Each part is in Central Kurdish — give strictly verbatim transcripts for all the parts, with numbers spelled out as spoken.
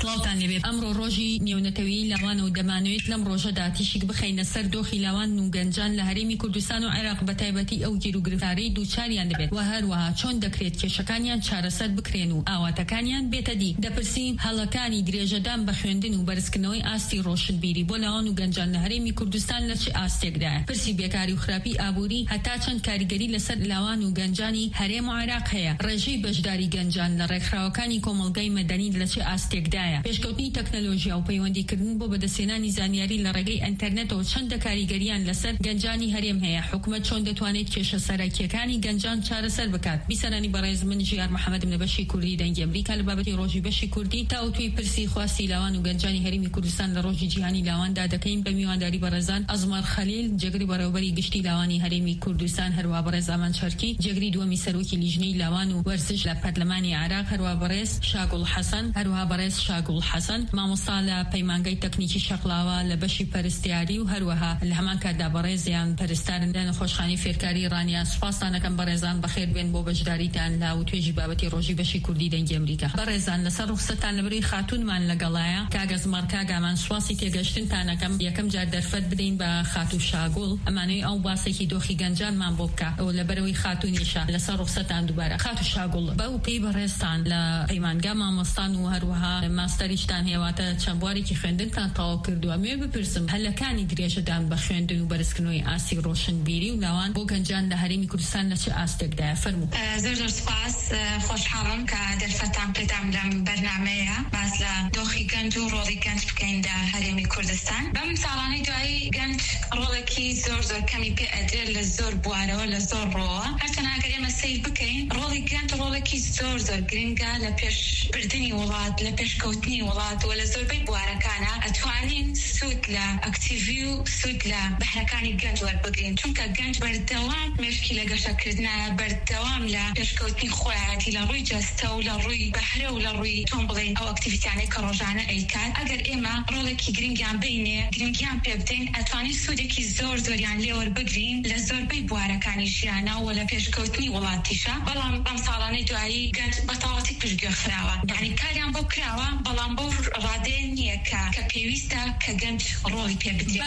سڵاوتان لەبێ. ئەمڕۆ ڕۆژی نێونەتەوەیی لاوانە و دەمانوێت لەم ڕۆژەدا تیشک بخەینە سەر دۆخی لاوان و گەنجان لە هەرێمی کوردستان و عێراق بە تایبەتی ئەو گیر و گرفتارەی دووچاریان دەبێت و هەروەها چۆن دەکرێت کێشەکانیان چارەسەر بکرێن و ئاواتەکانیان بێتە دی. دەپرسین هەڵەکانی درێژەدان بە خوێندن و بەرزکردنەوەی ئاستی ڕۆشنبیری بۆ لاوان و گەنجان لە هەرێمی کوردستان لە چه ئاستێکدایە. پرسی بێکاری و خراپی ئابووری هەتا چەند کاریگەری لەسەر لاوان و گەنجانی هەرێم و عێراق هەیە. ڕێژەی بەشداری گەنجان لە ڕێکخراوەکانی کۆمەڵگەی مەدەنی لە چه ئاستێکدایە. پێشکەوتنی تەکنەلۆژیا و پەیوەندیکردن بۆ بەدەستێنانی زانیاری لە ڕێگەی ئینتەرنێتەوە چەندە کاریگەریان لەسەر گەنجانی هەرێم هەیە. حکومەت چۆن دەتوانێت کێشە سەرەکیەکانی گەنجان چارەسەر بکات. بیسەرانی بەڕێز من ژیار محەممەدم لە بەشی کوردی دەنگی ئەمریکا لە بابەتی ڕۆژی بەشی کوردی تا ئەوتوی پرسی خواستی لاوان و گەنجانی هەرێمی کوردستان لە ڕۆژی جیهانی لاواندا دەکەین بە میوانداری بەڕێزان ئەزمار خەلیل جێگری بەڕێوەبەری گشتی لاوانی هەرێمی کوردستان، هەروە بەڕێز ئامان چەرکی جێگری دووەمی سەرۆکی لیژنەی لاوان و وەرزش لە پەرلەمانی عێراق، هەروە بەڕێز شاگوڵ حەسەن هەروە بەڕێز شاگوڵ حەسەن مامۆستا لە پەیمانگەی تەکنیکی شەقلاوە لە بەشی پەرستیاری و هەروەها لە هەمان کاتدا بەڕێزیان پەرستارن لە نەخۆشخانەی فێرکاری ڕانیان. سوپاسانەکەم بەڕێزان بەخێر بێن بۆ بەشداریتان لە وتوێژی بابەتی ڕۆژی بەشی کوردی دەنگی ئەمریکا. بەڕێزان لەسەر ڕوخسەتان لەبەری خاتونمان لەگەڵایە کاگەزمەڕ کاگامان سواسی تێگەشتنتانەکەم یەکەم جار دەرفەت بدەین بە خاتو شاگوڵ ئەمانەی ئەو باسێکی دۆخی گەنجانمان بۆ بکە ئەو لەبەرەوەی خاتونیشە لەسەر ڕوخسەتان دووبارە. خاتو شاگوڵ بەو پێی بەڕێستان لە پەیمانگا مامۆستان و هەروەها ماستەریشتان هێواتە چەند بوارێکی خوێندنتان تەواو کردووە. مێ بپرسم هەلەکانی درێژەدان بە خوێندن و بەرزکردنەوەی ئاستی ڕۆشنبیری و لاوان بۆ گەنجان لە هەرێمی کوردستان لە چه ئاستێکدایە؟ فەرموو. زۆر زۆر سپاس، خۆشحاڵم کە دەرفەتان پێدام لەم بەرنامەیە باس لە دۆخی گەنج و ڕۆڵی گەنج بکەین لە هەرێمی کوردستان. بەم ساڵانەی دوایی گەنج ڕۆڵێکی زۆر زۆر کەمی پێ ئەدرێت لە زۆر بوارەوە لە زۆر ڕۆوە. هەرچەند ئەگەر ئێمە سیر بکەین ڕۆڵی گەنج ڕۆڵێکی زۆر زۆر گرنگە لە پێشبردننی وڵات، لە پێشکەوتنی وڵات و لە زۆربەی بوارەکانە ئەتوانین سوود لە ئەکتیڤی و سوود لە بەهرەکانی گەنج وەربگرین، چونکە گەنج بەردەوام مێشکی لە گەشەکردنایە، بەردەوام لە پێشکەوتنی خۆیەتی لە ڕووی جەستە و لە ڕووی بەهرە و لە ڕووی چۆن بڵێن ئەو ئەکتیڤیتیانەی کە ڕۆژانە ئەیکات. ئەگەر ئێمە ڕۆڵێکی گرنگیان بینێ گرنگیان پێ بدەین ئەتوانین سوودێکی زۆر زۆریان لێ وەربگرین لە زۆربەی بوارەکانی ژیانە و لە پێشکەوتنی وڵاتیشە. بەڵام ئەم ساڵانەی دوایی گەنج بەتەواوەتی پشتگوێ خراوە، یعنی کاریان بۆ کراوە بەڵام بۆ ڕادەیە نییە کە کە پێویستە کە گەنج ڕۆڵی پێ بدرێت.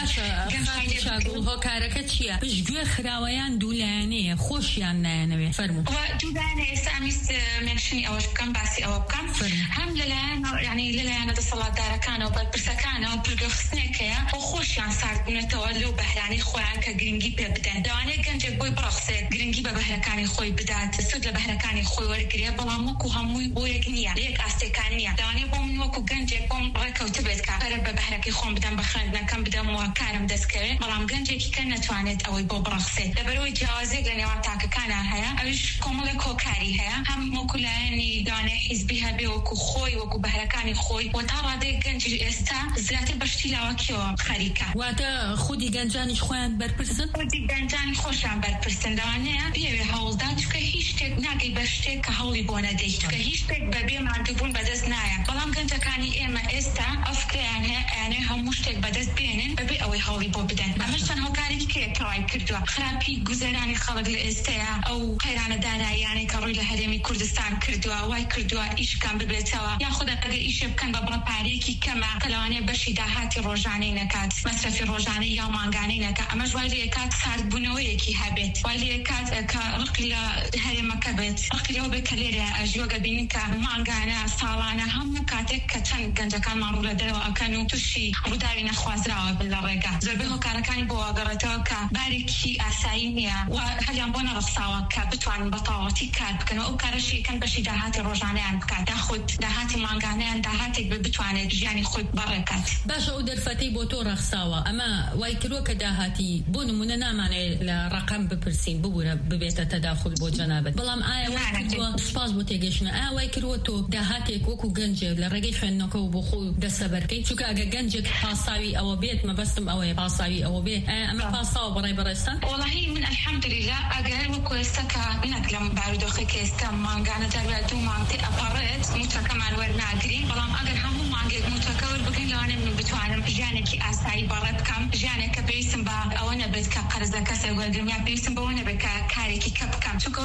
شاگوڵ هۆکارەکە چییە؟ پشتگوێ خراوەیان دوولایەنەیە، خۆشیان نایەنەوەی؟ فەرموو. دوولایەنە ئێستا ئەمیست مێنشنی ئەوەش بکەم، باسی ئەوە بکەم. هەم لەلایەن ینی لەلایەنە دەسەڵاتدارەکانەوە بەرپرسەکانەوە پشتگوێخستنێک هەیە بۆ خۆشیان ساردبوونەتەوە لەو بەهرانی خۆیان کە گرنگی پێ بدەن. دەوانێت گەنجێک بۆی بڕەخسێت گرنگی بە بەهرەکانی خۆی بدات، سوود لە بەهرەکانی خۆی وەرگرێت، بەڵام وەکو هەمووی بۆ یەک نییە، لە یەک ئاستێکان نییە. دەوانێت بۆ من وەکو گەنجێک بۆم ڕێکەوتە بێت کە پەرە بە بەهرەکەی خۆم بدەم، بە خوێندنەکەم بدەم و کارم دەستکەوێت، بەڵام گەنجێکی کە نەتوانێت ئەوەی بۆ بڕەخسێت. لەبەرەوەی جیاوازێک لە نێوان تاکەکانە هەیە، ئەویش کۆمەڵێک هۆکاری هەیە، هەم وەکو لایەنی دانێ حیزبی هەبێ وەکو خۆی وەکو بەهرەکانی خۆی و تا ڕادەیەک گەنجی ئێستا زیاتر بەشتی لاوەکیەوە خەریکە. واتە خودی گەنجانیش خۆیان بەرپرسن؟ خودی گەنجانی خۆشیان بەرپرسن. دەوانەیە بێوێ هەوڵدا، چونکە هیچ شتێک ناگەی بە شتێک کە هەوڵی بۆ نەدەیت، چونکە هیچ شتێک بەبێ ماندووبوون بەدەست نایە. بەڵام گەنجەکانی ئێمە ئێستا ئەو فکریان هەیە ئەیانەی هەموو شتێک بەدەست بێنن بەبێ ئەوەی هەوڵی بۆ بدەن. ئەمەش چەند هۆکارێکی کێکەوای کردووە. خراپی گوزەرانی خەڵک لە ئێستەیە، ئەو قەیرانە داراییانەی کە ڕووی لە هەرێمی کوردستان کردووە، وای کردووە ئیشکان ببێتەوە، یاخود ئەگەر ئیشێ بکەن بە بڕە پارەیەکی کەمە کە لەوانەیە بەشی داهاتی ڕۆژانەی نەکات، مەسرەفی ڕۆژانەی یا مانگانەی نەکات. ئەمەش وای لە کات ساردبوونەوەیەکی هەبێت، وای لە کات کە ڕقی لە هەرێمەکە بێت، ڕقی لەوە بێت کە لێرە ئەژیۆگە بینین کە مانگانە ساڵانە هەموو کاتێک کە چەند گەنجەکانمان ڕوو لە دەرەوە ئەکەن و تووشی ڕووداوی نەخوازراوە بن لە ڕێگا. زۆربەی هۆکارەکانی بۆ وەگەڕێتەوە کە بارێکی ئاسایی نییە و هەلیان بۆ نەڕەخساوە کە بتوانن بە تەواوەتی کار بکەن و ئەو کارەشی یەکەن بەشی داهاتی ڕۆژانەیان بکات، یاخود داهاتی مانگانەیان داهاتێک بێ بتوانێت ژیانی خۆی بەڕێکات. باشە ئەو دەرفەتەی بۆ تۆ ڕەخساوە، ئەمە وای کردووە کە داهاتی بۆ نمونە نامانێت لە ڕقم بپرسین ببوورە ببێتە تەداخل بۆ جەنابەت، بەڵام ئایا وای کردووە سپاس بۆ تێگەشتنە ئایا وای کردووە تۆ داهاتێک وەکو گەنجێک لە ڕێگەی خوێندنەوەکە و بۆ خۆی دەسەبەرکەی؟ چونکە ئەگە گەنجێک پاساوی ئەوە بێت مەبەستم ئەوەیە پاساوی ئەوە بێ، ئەمە پاساوە بەڕێ بەڕێستان؟ وەڵاهی من ئەلحەمدولیلا ئەگەر وەکو ئێستا کە نەک لەم بارودۆخی کە ئێستا مانگانە دەروێت دوو مانگی ئەپەڕێت موچەکەمان وەرناگرین، بەڵام ئەگەر هەموو مانگێک موچەکە وەربگرین لەوانەیە من بتوانم ژیانێکی ئاسایی بەڕێ بکەم، ژیانێک کە پێویستم بە ئەوە نەبێت کە قەرزە کەسێک وەرگرم، یا پێویستم بەوە نەبێت کە کارێکی کە بکەم، چونکە وەک ئەبینن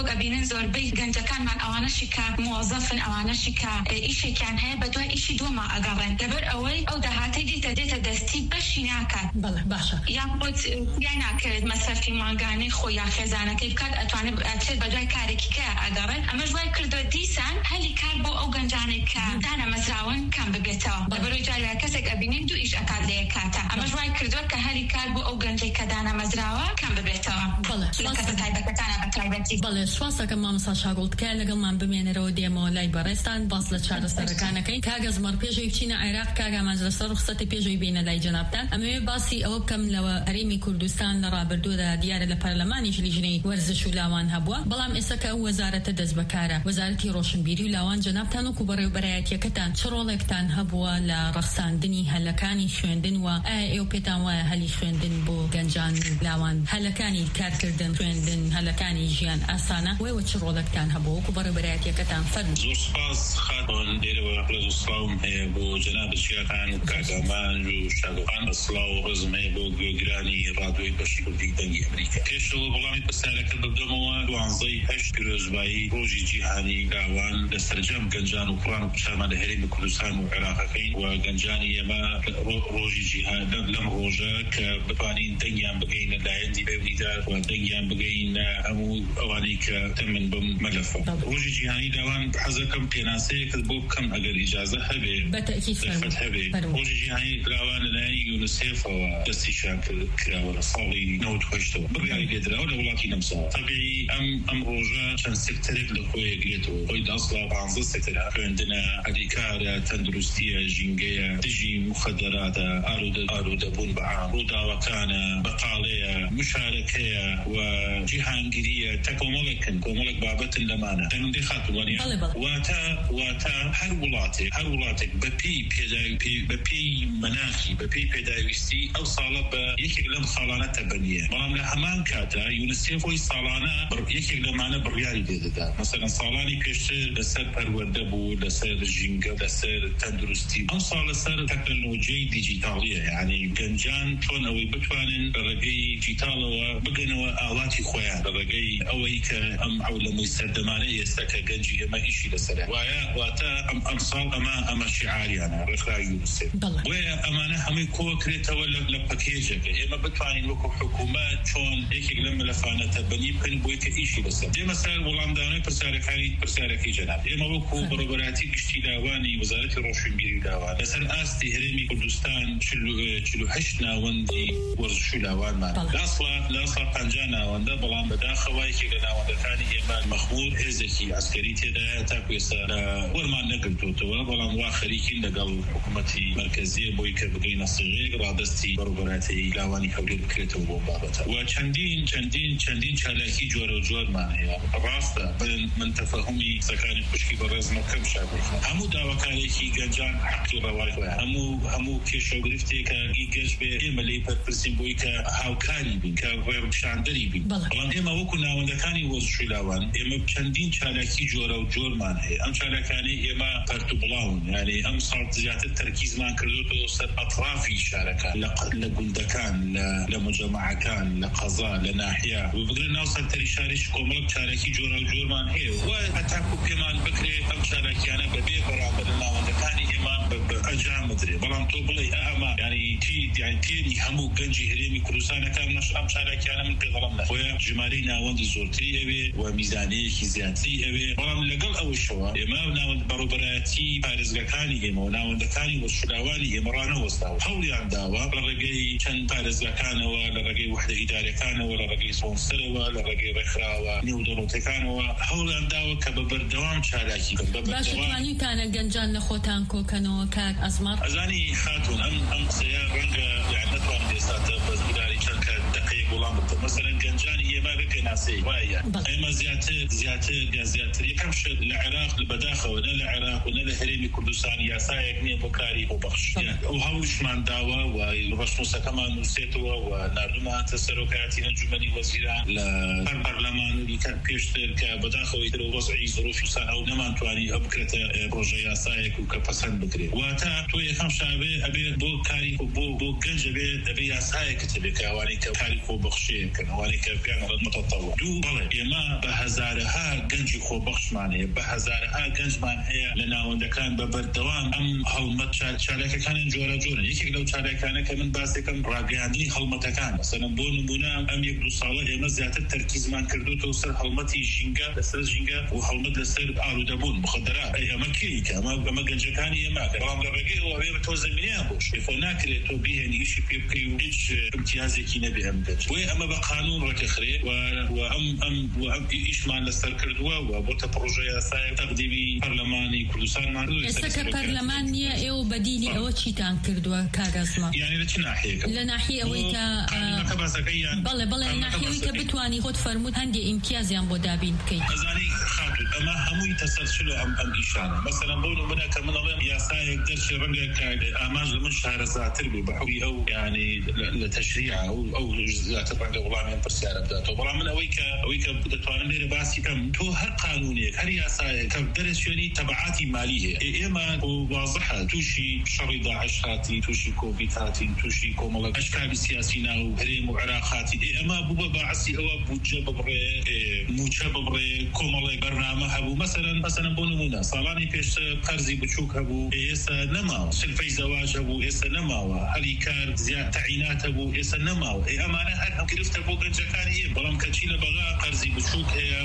زۆربەی گەنجەکانمان ئەوانەشی کە موظفن ئەوانەشی کە ئیشێکیان هەیە بە دوای ئیشی دووەما ئەگەڕێن لەبەر ئەوەی ئەو داهاتەی دیتە دێتە دەستی بەشی ناکات. بەڵێ باشە یان خۆت یان ناکرێت مەسەرفی مانگانەی خۆ یا خێزانەکەی بکات ئەتوانێت ئەچێت بە دوای کارێکی کە ئەگەڕێن ئەمەش وای کردووە دیسان هەلی کار بۆ ئەو گەنجانەی کە دانە مەزراون کەم ببێتەوە لەبەرەوەی جارێک کەسێک ئەبینین دوو ئیش ئەکات لە یەک کاتە ئەمەش وای کردووە کە هەلی کار بۆ ئەو گەنجەی کە دانە مەزراوە کەم ببێتەوە. بەڵێ سواس دەکەم مامۆستا شاگوڵتکە لەگەڵمان بمێنەرەوە دێمەوە لای بەڕێستان باس لە چارەسەرەکانەکەی کاگە زمەڕ پێشەوەی بچینە عێراق کاگاماز لەسەر ڕوخسەتی پێشەوەی بینە لای جەنابتان ئەمەوێ باسی ئەوە بکەم لەوە هەرێمی کوردستان لە ڕابردوودا دیارە لە پەرلەمانیش لیژنەی وەرزش و لاوان هەبووە بەڵام ئێستا کە وەزارەتە دەست بەکارە وەزارەتی ڕۆشنبیری و لاوان جەنابتان وەکو بەڕێوەبەرایەتیەکەتان چ ڕۆڵێکتان هەبووە لە ڕەخساندنی هەلەکانی خوێندن و ئایا ئێوە پێتان وایە هەلی خوێندن بۆ گەنجان و لاوان هەلەکانی کارکردن خوێندن هەلەکانی ژیان ئاسانە وێوە چ ڕۆڵێکتان هەبوو وەکو بەڕێوەبەرایەتیەکەتان فەرموو. زۆر سپاس خاتون دێرەوە ڕێز و سڵاوم هەیە بۆ جەنابە شیاخان و کاگامان و شاگوڵان سڵاو و ڕێزم هەیە بۆ گوێگرانی ڕادیۆی بەشی کوردی دەنگی ئەمریکا. پێشەوە وەڵامی پرسیارەکە بردەمەوە دوانزەی هەشت پیرۆزبایی ڕۆژی جیهانی لاوان لە سەرجەم گەنجان و کوڕان و پیشامان لە هەرێمی کوردستان و عێراقەکەین و گەنجانی ئێمە ڕۆژی جیهان لەم ڕۆژە کە بتوانین دەنگیان بگەینە لایەندی بێونیدار و دەنگیان بگەینە هەموو ئەوانەی کە تەمەن بم مەلەفە. ڕۆژی جیهانی لاوان حەزەکەم پێناسەیەکت بۆ بکەم ئەگەر ئیجازە هەبێ دەفەت هەبێ. ڕۆژی جیهانی لاوان لەلایەن یونسێفەوە دەستیشان کراوە لە ساڵی نەوەت هەشتەوە بڕیاری لێدراوە لە وڵاتی نەمساوە. تەبیعی ئەم ئەم ڕۆژە چەند سێکتەرێک لە خۆی یەکگرێتەوە خۆی دەسڵا پانزە سێکتەرە خوێندنە ئەلیکارە تەندروستیە ژینگەیە دژی مخدراتە ئالوودەبوون بە عام ڕووداوەکانە بەقاڵەیە مشارەکەیە و جیهانگیریە تە کۆمەڵێکن کۆمەڵێک بابەتن لەمانە دەنگی خاتوانیە واتە واتە هەر وڵاتێک هەر وڵاتێک بەپی پێداوی بەپی مەناخی بەپی پێداویستی ئەو ساڵە بە یەکێک لەم ساڵانە تەبەنیە بەڵام لە هەمان کاتە یونسێفۆی ساڵانە یەکێک لەمانە بڕیاری دێدەدا مەسەلەن ساڵانی پێشتر لەسەر پەروەردە بوو لەسەر ژینگە لەسەر تەندروستی ئەم ساڵ لەسەر تەکنۆلۆژیای دیجیتاڵیە یعنی گەنجان چۆن ئەوەی بتوانن بە ڕێگەی دیجیتاڵەوە بگەنەوە ئاواتی خۆیان بە ڕێگەی ئەوەی کە ئەم عەولەمەی سەردەمانە ئێستا کە گەنجی ئێمە ئیشی لەسەرە وایە واتە ئەم ئەم ساڵ ئەمە ئەمە شیعاریانە ڕێکخراوی یونسێف وایە ئەمانە هەمووی کۆکرێتەوە لە پەکێجەکە ئێمە بتوانین وەکو حکوومەت چۆن یەکێک لە مەلەفانە تەبەنی بکەین بۆی کە ئیشی لەسەر دێمە سەر وەڵامدانەوەی پرسیارەکانی پرسیارەکەی جەناب ئێمە وەکو بەڕێوەبەراتی گشتی لاوانی وەزارەتی ڕۆشنبیری لاوان لەسەر ئاستی هەرێمی کوردستان چل و هەشت ناوەندی وەرزش و لاوانمان لاسڵا لاسڵا پەنجا ناوەندە بەڵام بەداخەوایەکی لە ناوەندەکانی ئێمە مەخمور هێزێکی عسکەری تێدایە تاکو ئێستا وەرمان نەگرتوتەوە بەڵام وا خەریکین لەگەڵ حکوومەتی مەرکەزیە بۆی کە بگەینە سێژەیەک ڕادەستی بەڕێوەبەراتی لاوانی هەولێر بکرێتەوە بۆ بابەتە و چەندین چەندین چەندین چالاکی جۆرە و جۆرمان هەیە ڕاستە من تەفەهومی سەکانی خوشکی بەڕێزمە کەم شابێکە هەموو داواکارێکی گەنجان حەقی ڕەوای خۆیان هەموو هەموو کێشەوگرفتێکە گەشت بێ ئێمە لێی پەرپرسین بۆی کە هاوکاری بین کە ڕێوشاندەری بین بەڵام ئێمە وەکو ناوەندەکانی وەرزش و لاوان ئێمە چەندین چالاکی جۆرە و جۆرمان هەیە ئەم چالاکانی ئێمە پەرت و بڵاون یعنی ئەم ساڵ زیاتر تەرکیزمان کردوتەوە سەر ئەطرافی شارەکە لە گوندەکان لە مجەمەعەکان لە قەزا لە ناحیە بگرن ناو سەرتەری شاریش کۆمەڵک چالاکی جۆرە و جۆرمان هەیە وای هەتاکو پێمان بکرێ ئەم چالاکیانە بەبێ بەرامبەر ناوەندەکانی ئێمە ئەنجام بدرێ بەڵام تۆ بڵێ ئەمە یعنی تی یعنی تێنی هەموو گەنجی هەرێمی کوردستانەکان نەش ئەم چالاکیانە من پێدەڵم نەخۆیە ژمارەی ناوەندی زۆرتری ئەوێ و میزانەیەکی زیاتری ئەوێ بەڵام لەگەڵ ئەوەشەوە ئێمە ناوەند بەڕێوەبەرایەتی پارێزگاکانی ئێمە و ناوەندەکانی وەرزشلاوانی ئێمە ڕانەوەستاوە هەوڵیان داوە لە ڕێگەی چەند پارێزگاکانەوە لە ڕێگەی وحدە ئیدارەکانەوە لە ڕێگەی سپۆنسەرەوە لە ڕێگەی ڕێکخراوە نێودەوڵەتەکانەوە هەوڵیان داوە کە بە بەردەوام چالاکی باشتوانیتانە گەنجان لە خۆتان کۆکەنەوە کاک ئەزمەر ئەزانی خاتون ئەم ئەم قسەیە ڕەنگە یان نەتوانم ئێستاتە بەزبداری چەند کە دقەیەک وەڵام بدەم مەسەلەن گەنجانی ئێمە بکەناسەی وایە ئێمە زیاتر زیاتر یا زیاتر یەکەم شت لە عێراق بەداخەوە نە لە عێراق و نە لە هەرێمی کوردستان یاسایەک نییە بۆ کاری بۆ بەخش ئەو هەوڵشمان داوە و ڕەسموسەکەمان نووسێتەوە و نردومانتە سەرۆکایەتی ئەنجومەنی وەزیران لە هەر پەرلەمان و دیکە پێشتر کە بەداخەوەی تر وەزعی ظروفیسان ئەو نەمانتوانی ئەو بکرێتە پرۆژە یاسایەک و کە پەسەند بکرێت واتە تۆ یەکەم شابێ ئەبێ بۆ کاری بۆ بۆ گەنج ئەبێ ئەبێ یاسایەکت هەبێ کە ئەوانەی کە کاری خۆ بخشي كنواني كبيان المتطوع دو بلد يما بهزارها جنجي خو بخش معناه بهزارها جنج معناه لنا وندكان ببردوام أم هلمت شارك كان جورا جورا يكي لو شارك كان كمن باسي كم راجعني هلمت كان مثلا بون بونا أم يبدو صالة يما زيادة التركيز ما كردو توصل هلمتي جينجا لسر جينجا وهلمت لسر آلو دبون مخدرات أي أما كيك أما أما جنج كان يما كلام لرجع هو بيه توزن مني أبوش فناكر تو بيه إن إيش بيبكي وإيش امتيازي كي نبي أمدج وأما بقانون رتخري وأم أم وأم إيش مع لسر كردوا وبوت بروجيا ساي تقديمي برلماني كردستان ما سكر برلمانية أو بديلي أو شيء تانكردوا كاغزما يعني لتناحية لناحية أويكا بله بله ناحية أويكا بتواني خود فرمود هندي امتيازي عم بودابين بكي أزاني خاطر أما هموي تسلسلوا أم أم إيشانا مثلا بقولوا منا كمان يا ساي قدرش رنجك أماج من شهر زاتر بحوي أو يعني لتشريع أو أو زات الرنجة والله من برسالة ذاته والله من أويكا أويكا بتواني لي باسي كم تو هر قانوني هر يا ساي كم درس يعني تبعاتي مالية إما واضحة توشي شر داعش هاتي توشي كوفيد هاتي توشي كومل أشكال سياسيين أو هرم وعراق هاتي إما بوبا بعسي أو بوجا ببرة موجا ببرة كومل برنامج هبو مثلا مثلا بونمونا صالاني بيش قرضي بتشوك هبو إيسا نما سلفي زواج هبو إيسا نما وهلي كار زيادة تعيينات هبو إيسا نما إما أنا هل كلفت هبو جنجا كان إيه برام كتشيل بغا قرضي بتشوك هي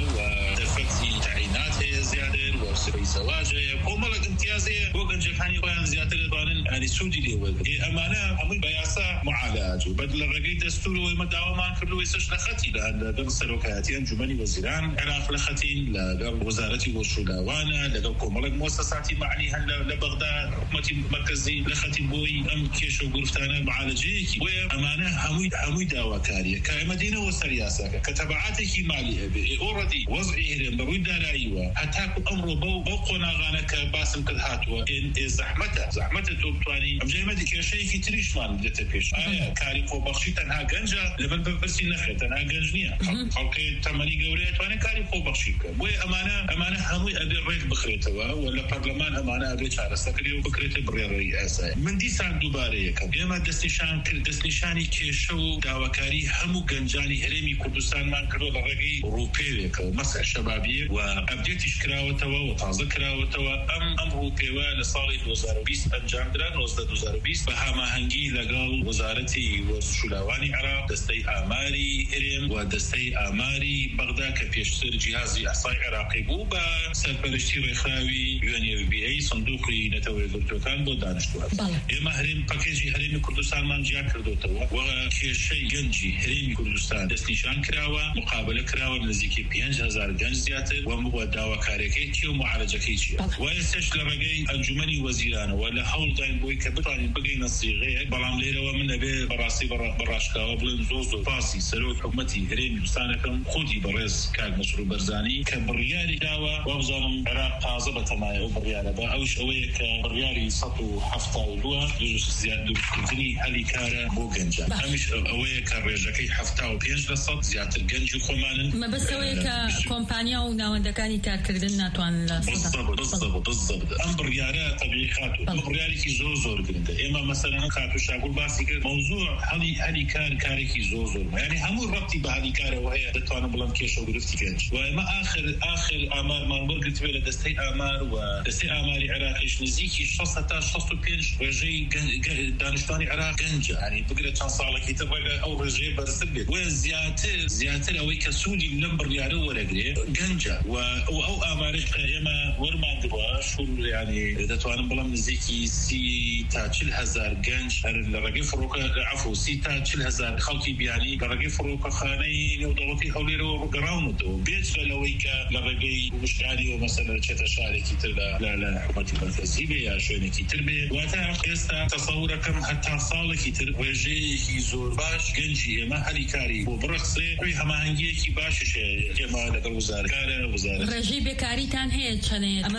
وتفكتي تعيينات هي زيادة وسلفي زواج هي كومل امتيازية وجنجا كان يبان زيادة بانن يعني سودي لي وجه أمانة هم بياسا معالج وبدل الرجل دستور ومدعو ما كله يسش لختي لأن درس الوكالات أنجمني وزيران عراق لختين لقى وزارتي والشلاوانة لقى كومل مؤسساتي معني هلا لبغداد حكومتي مركزي لختي بوي أم كيش وقرفتنا معالجيك وأمانة هم هم دعوة كارية كمدينة وسرياسة كتبعاتك مالية أوردي وضعي برود داريوة حتى أمره بو بوقنا غانك باسم كذهاتوا إن زحمته زحمته توبتواني أم جاي مدي كشيء كتريش مال بدأت بيش آية كاري فوبخشي تنها جنجا لمن ببرسي نخي تنها جنجنية خلقي تماني قوريات وانا كاري فوبخشي كم وأمانة أمانة هموي أبي الرئيس بخريتوا ولا برلمان أمانة أبي شعر سكري وبخريت برير الرئاسة من دي سان دوبارية كم يما دستنشان كل دستنشاني كيشو داوكاري همو جنجاني هرمي كردستان ما كرو لرقي روبية كمسح شبابية وأبديتش كراوتوا وتعزى كراوتوا أم أم روبية لصالي دوزار وبيس أنجام دران وزد دوزار وبيس بهما هنجي لقال وزارتي وشلاواني عراق دستي آماري هرم ودستي آماري بغداد كبيشتر جهازي أحصاء عراقي بوبا سرپرشتي رخاوي يوني بي اي صندوقي نتوي دكتوركان بو دانشتوها يما هرم باكيجي هرمي كردستان من جا كردوتوا وكيشي جنجي هرمي كردستان دستنشان كراوة مقابلة كراوة نزيكي بيانج هزار جنج زياتر وموداوة كاريكيتي ومعالجة كيتي ويستش لرقي أنجمني وزيران ولا حول داين بوي كبطاني بقينا الصيغة بلام ليرة ومن أبي براسي براشكا وبلن زوزو فاسي سلوك حكومتي هرمي بستانكم خودي برز كاق مصر برزاني كبريالي داوة وابزانم عراق قازبة تمايا وبريالة با أوش أويك بريالي سطو حفطة ودوها دوز زيادة كنتني هالي كارا بو جنجا همش أويك الرجاكي حفطة وبينج لصط زيادة الجنجي خمانا ما بس أويك كومبانيا وناوندكاني تاكردنا توان بالضبط بالضبط بالضبط أم بريالة طبيعي خاتو بريالي كي زور زور قلنده إما مثلا خاتو شاقول باسي موضوع هالي هالي كار كاريكي زور زور يعني همو ربطي بهالي كارا وهي دتوانا بلان كيشو قرفتي كنج وما آخر آخر آمار ما نبرقت بيلا دستي آمار ودستي آماري عراقيش نزيكي شخصة شخصة بينج رجي دانشتاني عراق جنجة يعني بقرة كان صالك يتبقى أو رجي برسبت وزياتر زياتر أوي كسودي لمبر يعني ورقري جنجة أو آماري قائمة ورمان دبا شو يعني دتوانا بلان نزيكي سي تاچل هزار جنج لرقي فروكا عفو سي تاچل هزار خلقي بياني لرقي فروكا خاني ودولتي حوليرو قراونتو بيت لويكا لرقي مشعري ومثلا شتا شاركي تلا لا لا حكومتي مركزي بيا شوينكي تربي واتا قيستا تصوركم حتى صالكي تر وجيكي زور باش جنجي ما هلي كاري وبرقصي وي هما هنجيكي باشش كما لقى الوزارة كارا وزارة رجي بكاري تان هي چنه اما دوا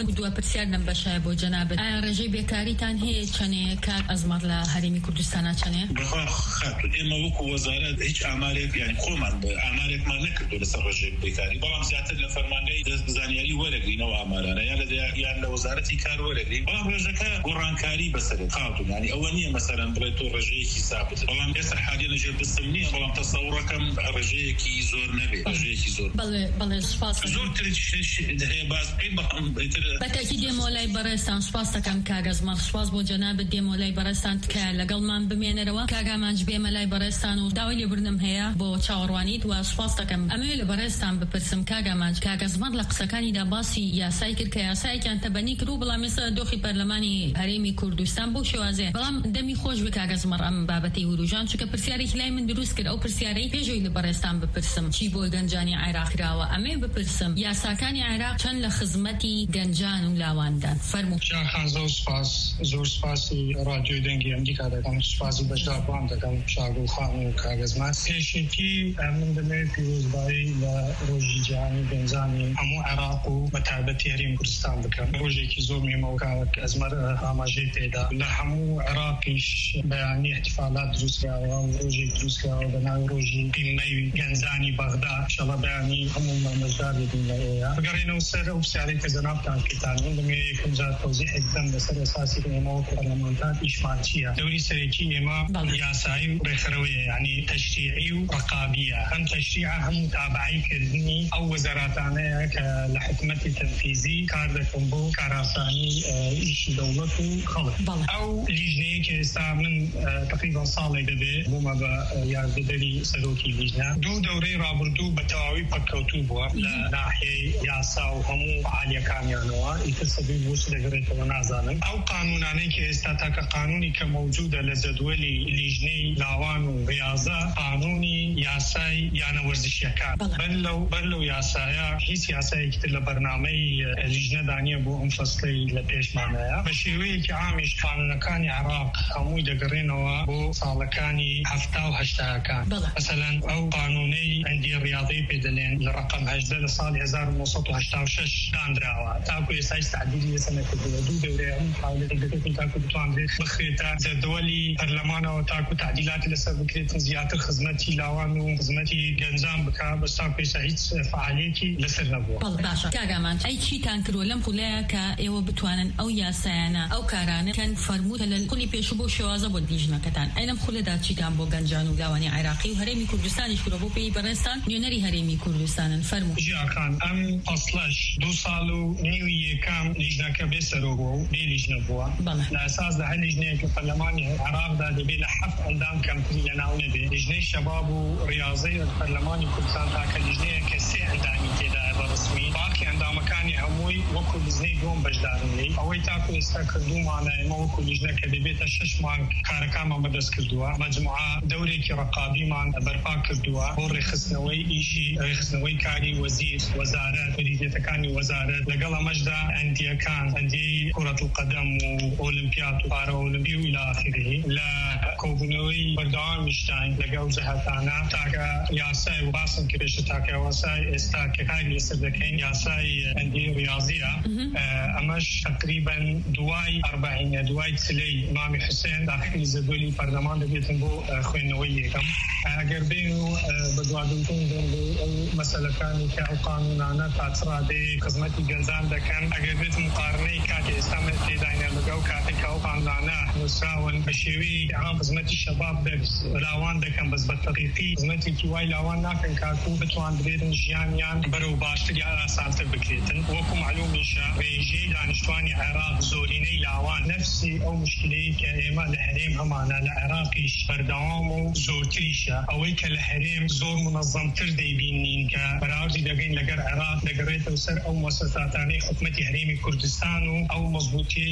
پرسیار لەم بەشایە بۆ جەنابەت ئایا ڕێژەی بێکاریتان هەیە چەنێ کات ئەزمەر لە هەرێمی کوردستانە چەنێ؟ بەخوا خاتو ئێمە وەکو وەزارەت هیچ ئامارێک یانی خۆمان ئامارێکمان نەکردو لەسەر ڕێژەی بێکاری، بەڵام زیاتر لە فەرمانگەی دەستبزانیاری وەرەگرینەوە ئامارانە یان یان لە وەزارەتی کار وەرەگرین، بەڵام ڕێژەکە گۆڕانکاری بەسەر خاتو، یانی ئەوە نییە مەسەلەن بڵێت تۆ ڕێژەیەکی ثابت، بەڵام ئێستا حالیە لەژێر دەستم نییە، بەڵام تەسەوڕەکەم ڕێژەیەکی زۆر نەبێت، ڕێژەیەکی زۆر بەڵێ بەڵێ سوپاس زۆرتر هەیە باس بکەین بەتاکی دێمۆلای بەڕێستان سوپاس دەکەم کاگەزمەڵ، سوپاس بۆ جەنابەت دێمۆلای بەڕێستان تکایە لەگەڵمان بمێنەرەوە کاگامانج بێمە لای بەڕێستان و داوای لێبرنم هەیە بۆ چاوەڕوانیت و سوپاس دەکەم. ئەمەوێت لە بەڕێستان بپرسم کاگامانج کاگەزمەڵ لە قسەکانیدا باسی یاسای کرد کە یاسایەکیان تەبەنی کرد و بەڵام ئێستا دۆخی پەرلەمانی هەرێمی کوردستان بۆ شێوازێ، بەڵام دەمی خۆش بە کاگەزمەڵ ئەم بابەتەی وروژان چونکە پرسیارێکی لای من دروست کرد، ئەو پرسیارەی پێشەوەی لە بەڕێستان بپرسم چی بۆ گەنجانی عێراق کراوە، ئەمێ بپرسم یاساکانی عێراق چەند لە خزمەتی گەنجان و لاواندان. فەرموو. جاخان زۆر سپاس، زۆر سپاسی ڕادیۆی دەنگی ئەمریکا دەکەم، سپاسی بەشداربوان دەکەم شاگوڵ خان و کاگەزمان. پێشێکی من دەمەوێت پیرۆزبایی لە ڕۆژی جیهانی گەنجانی هەموو عێراق و بەتایبەتی هەرێمی کوردستان بکەم. ڕۆژێکی زۆر مهمەوە کە ئەزمەر ئاماژەی پێدا لە هەموو عێراقیش بەیانی احتیفالات دروستکراوە و ڕۆژێک دروستکراوە بە ناوی ڕۆژی قیمەی گەنجانی بەغدا، ئینشەڵڵا بەیانی هەموو مامەزدار ببین لە ئێوە. بگەڕێنەوە سەر ئەو پرسیارەی کە جەنابتان کردتان، من دەمەوێت یەکەم جار تەوزیحێک بدەم لەسەر ئەساسی ئێمە و پەرلەمانتار ئیشمان چییە. دەوری سەرەکی ئێمە یاسایی و ڕێکخەرەوەیە، یعنی تەشریعی و ڕقابیە. ئەم تەشریع هەموو تابعیکردنی ئەو وەزارەتانەیە کە لە حکومەتی تەنفیزی کار دەکەن بۆ کاراسانی ئیشی دەوڵەت و خەڵک. ئەو لیژنەیە کە ئێستا من تقریبا ساڵێک دەبێت بوومە بە یاردەدەری سەرۆکی لیژنە، دوو دەورەی ڕابردوو بە تەواوی پەککەوتوو بووە لە ناحیەی یاسا و هەموو فعالیەکانیانەوە، ئیتر سەبەی بۆچ دەگرێتەوە نازانم. ئەو قانونانەی کە ئێستا تاکە قانونی کە موجودە لە جەدوەلی لیژنەی لاوان و ڕیاضە قانونی یاسای یانە وەرزشیەکان، بەر لەو یاسایە هیچ یاسایەکی تر لە بەرنامەی لیژنەدا نییە بۆ ئەم فەسڵەی لە پێشمانەیە. بە شێوەیەکی عامیش قانونەکانی عێراق هەمووی دەگەڕێنەوە بۆ ساڵەکانی هەفتا و هەشتاکان. مەسەلەن ئەو قانونەی ئەندی ڕیاضەی پێدەڵێن لە ڕقم هەژدە لە ساڵی هەزار و نۆ سەد و هەشتا و شەش دانراوە، تاکو ئێستاش تعدیلی لەسەر نەکردووە. دوو دەورەیە هەموو حاولێک دەکەین تاکو بتوانرێت بخرێتە جەدوەلی پەرلەمانەوە، تاکو تعدیلاتی لەسەر بکرێتن زیاتر خزمەتی لاوان و خزمەتی گەنجان بکە، بەستا پێشە هیچ فعالیەکی لەسەر نەبووە. باشە کاگامان، ئەی چیتان کردووە لەم قولەیە کە ئێوە بتوانن ئەو یاسایانە ئەو کارانە کەن فەرمووتە لە قولی پێشوو بۆ شێوازە بۆ لیژنەکەتان، ئەی لەم قولەدا چیتان بۆ گەنجان و لاوانی عێراقی و هەرێمی کوردستانیش کرۆ بۆ پێی بەڕێستان نوێنەری هەرێمی کوردستانن. فەرموو. ژیاکان ئەم فەسڵەش دوو ساڵ و نیوی یەکەم لیژنەکە بێ سەرۆ بووە و بێ لیژنە بووە. لە ئەساس لە هەر لیژنەیەک لە پەرلەمانی عێراقدا دەبێت لە حەفت ئەندام کەمتری لەناو نەبێت. لیژنەی شەباب و ڕیاضەی پەرلەمانی کوردستان تاکە لیژنەیە کە سێ ئەندامی تێدایە بەڕسمی، باقی ئەندامەکانی هەمووی وەکو لیژنەی دووەم بەشدارن لێی. ئەوەی تاکو ئێستا کردومانە ئێمە وەکو لیژنە کە دەبێتە شەش مانگ کارەکانمان بەدەست کردووە، مەجموعە دەورێکی ڕقابیمان بەرپا کردووە بۆ ڕێخستنەوەی ئیشی ڕێخستنەوەی کاری وەزیر، وەزارەت، بەریدێتەکانی وەزارەت، لەگەڵ ئەمەشدا ئەندیەکان، ئەندیەی کورەت القەدەم و ئۆلیمپیاد و پارەئۆلیمپی و ئیلا ئاخره لە کۆبوونەوەی بەردەوامیشتان لەگەڵ جەهەتانە تاکە یاسای و باسم کردێشە تاکە یاسای ئێستا کە کاری لەسەر دەکەین یاسای ئەندیەی ڕیاضیە، ئەمەش تقریبا دوای ئەربعینە دوای چلەی ئیمامی حوسێن داخلی زەدوەلی پەرلەمان دەبێتن بۆ خوێندنەوەی یەکەم. ئەگەر بین و بەدوادوتون بن بۆ ئەو مەسەلەکانی کە ئەو قانونانە تا چ ڕادەیە خزمەتی گەنجان دەکەن، ئەگەر بێت مقارنەی کاتی ئێستا تێداینە لەگەڵ کاتێک ئەو قانونانە نووسراون بە شێوەیەکی عام خزمەتی شەباب لاوان دەکەن، بەس بە تەقیقی خزمەتێکی وای لاوان ناکەن کاکو بتوان بێتن ژیانیان بەرەو باشتر یا ئاسانتر بکرێتن. وەکو معلومیشە ڕێژەی دانیشتوانی عێراق زۆرینەی لاوان نەفسی ئەو مشکلەی کە ئێمە لە هەرێم هەمانە لە عێراقیش بەردەوام و زۆرتریشە، ئەوەی کە لە هەرێم زۆر منەظەمتر دەیبینین کە بەراوردی دەگەین لەگەر عێراق دەگەڕێتەوە سەر ئەو مؤسساتانەی حکومەتی هەرێمی کوردستان و ئەو مەزبوطیەی حزبی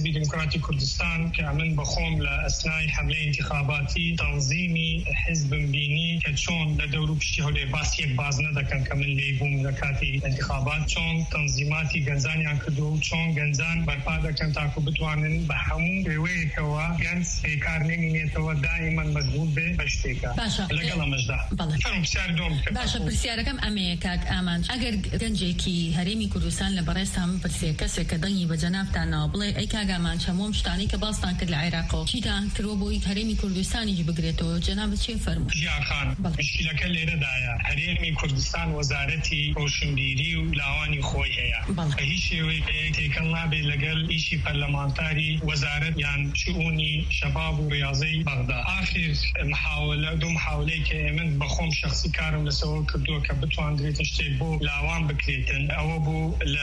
جمهوری دموکراتی کوردستان که من بخوم لأثناء حمله انتخاباتی تنظیمی حزب بینی که چون لدورو پشتی هولی باس یک باز ندکن که من لیبوم لکاتی انتخابات چون تنظیماتی گنزانیان کردو چون گنزان برپا دکن تاکو بتوانن به همون روی کوا گنز کار نمینیتو دائما مجبور به بشتیکا لگل مجده فرم بسیار دوم باشا پرسیارکم امی کاک آمان اگر گنجێکی هەرێمی کوردستان لە بەڕێستان پرسێ کەسێک کە دەنگی بە جەنابتانەوە بڵێ ئەی کاگامان چەمۆم شتانی کە باستان کرد لە عێراقەوە چیتان کردوە بۆی هەرێمی کوردستانیش بگرێتەوە جەناب چێ فەرموو ژیاخان مشکلەکە لێرەدایە هەرێمی کوردستان وەزارەتی ڕۆشنبیری و لاوانی خۆی هەیە بە هیچ شێوەیەک تێکەڵ نابێت لەگەڵ ئیشی پەرلەمانتاری وەزارەت یان شؤونی شەباب و ڕیاضەی بەغدا ئاخر محاولە دوو محاولەی کە ئێمن بەخۆم شەخسی کارم لەسەوە کردووە کە بتواندرێتە شتێک بۆ لاوان بکرێتن ئەوە بوو لە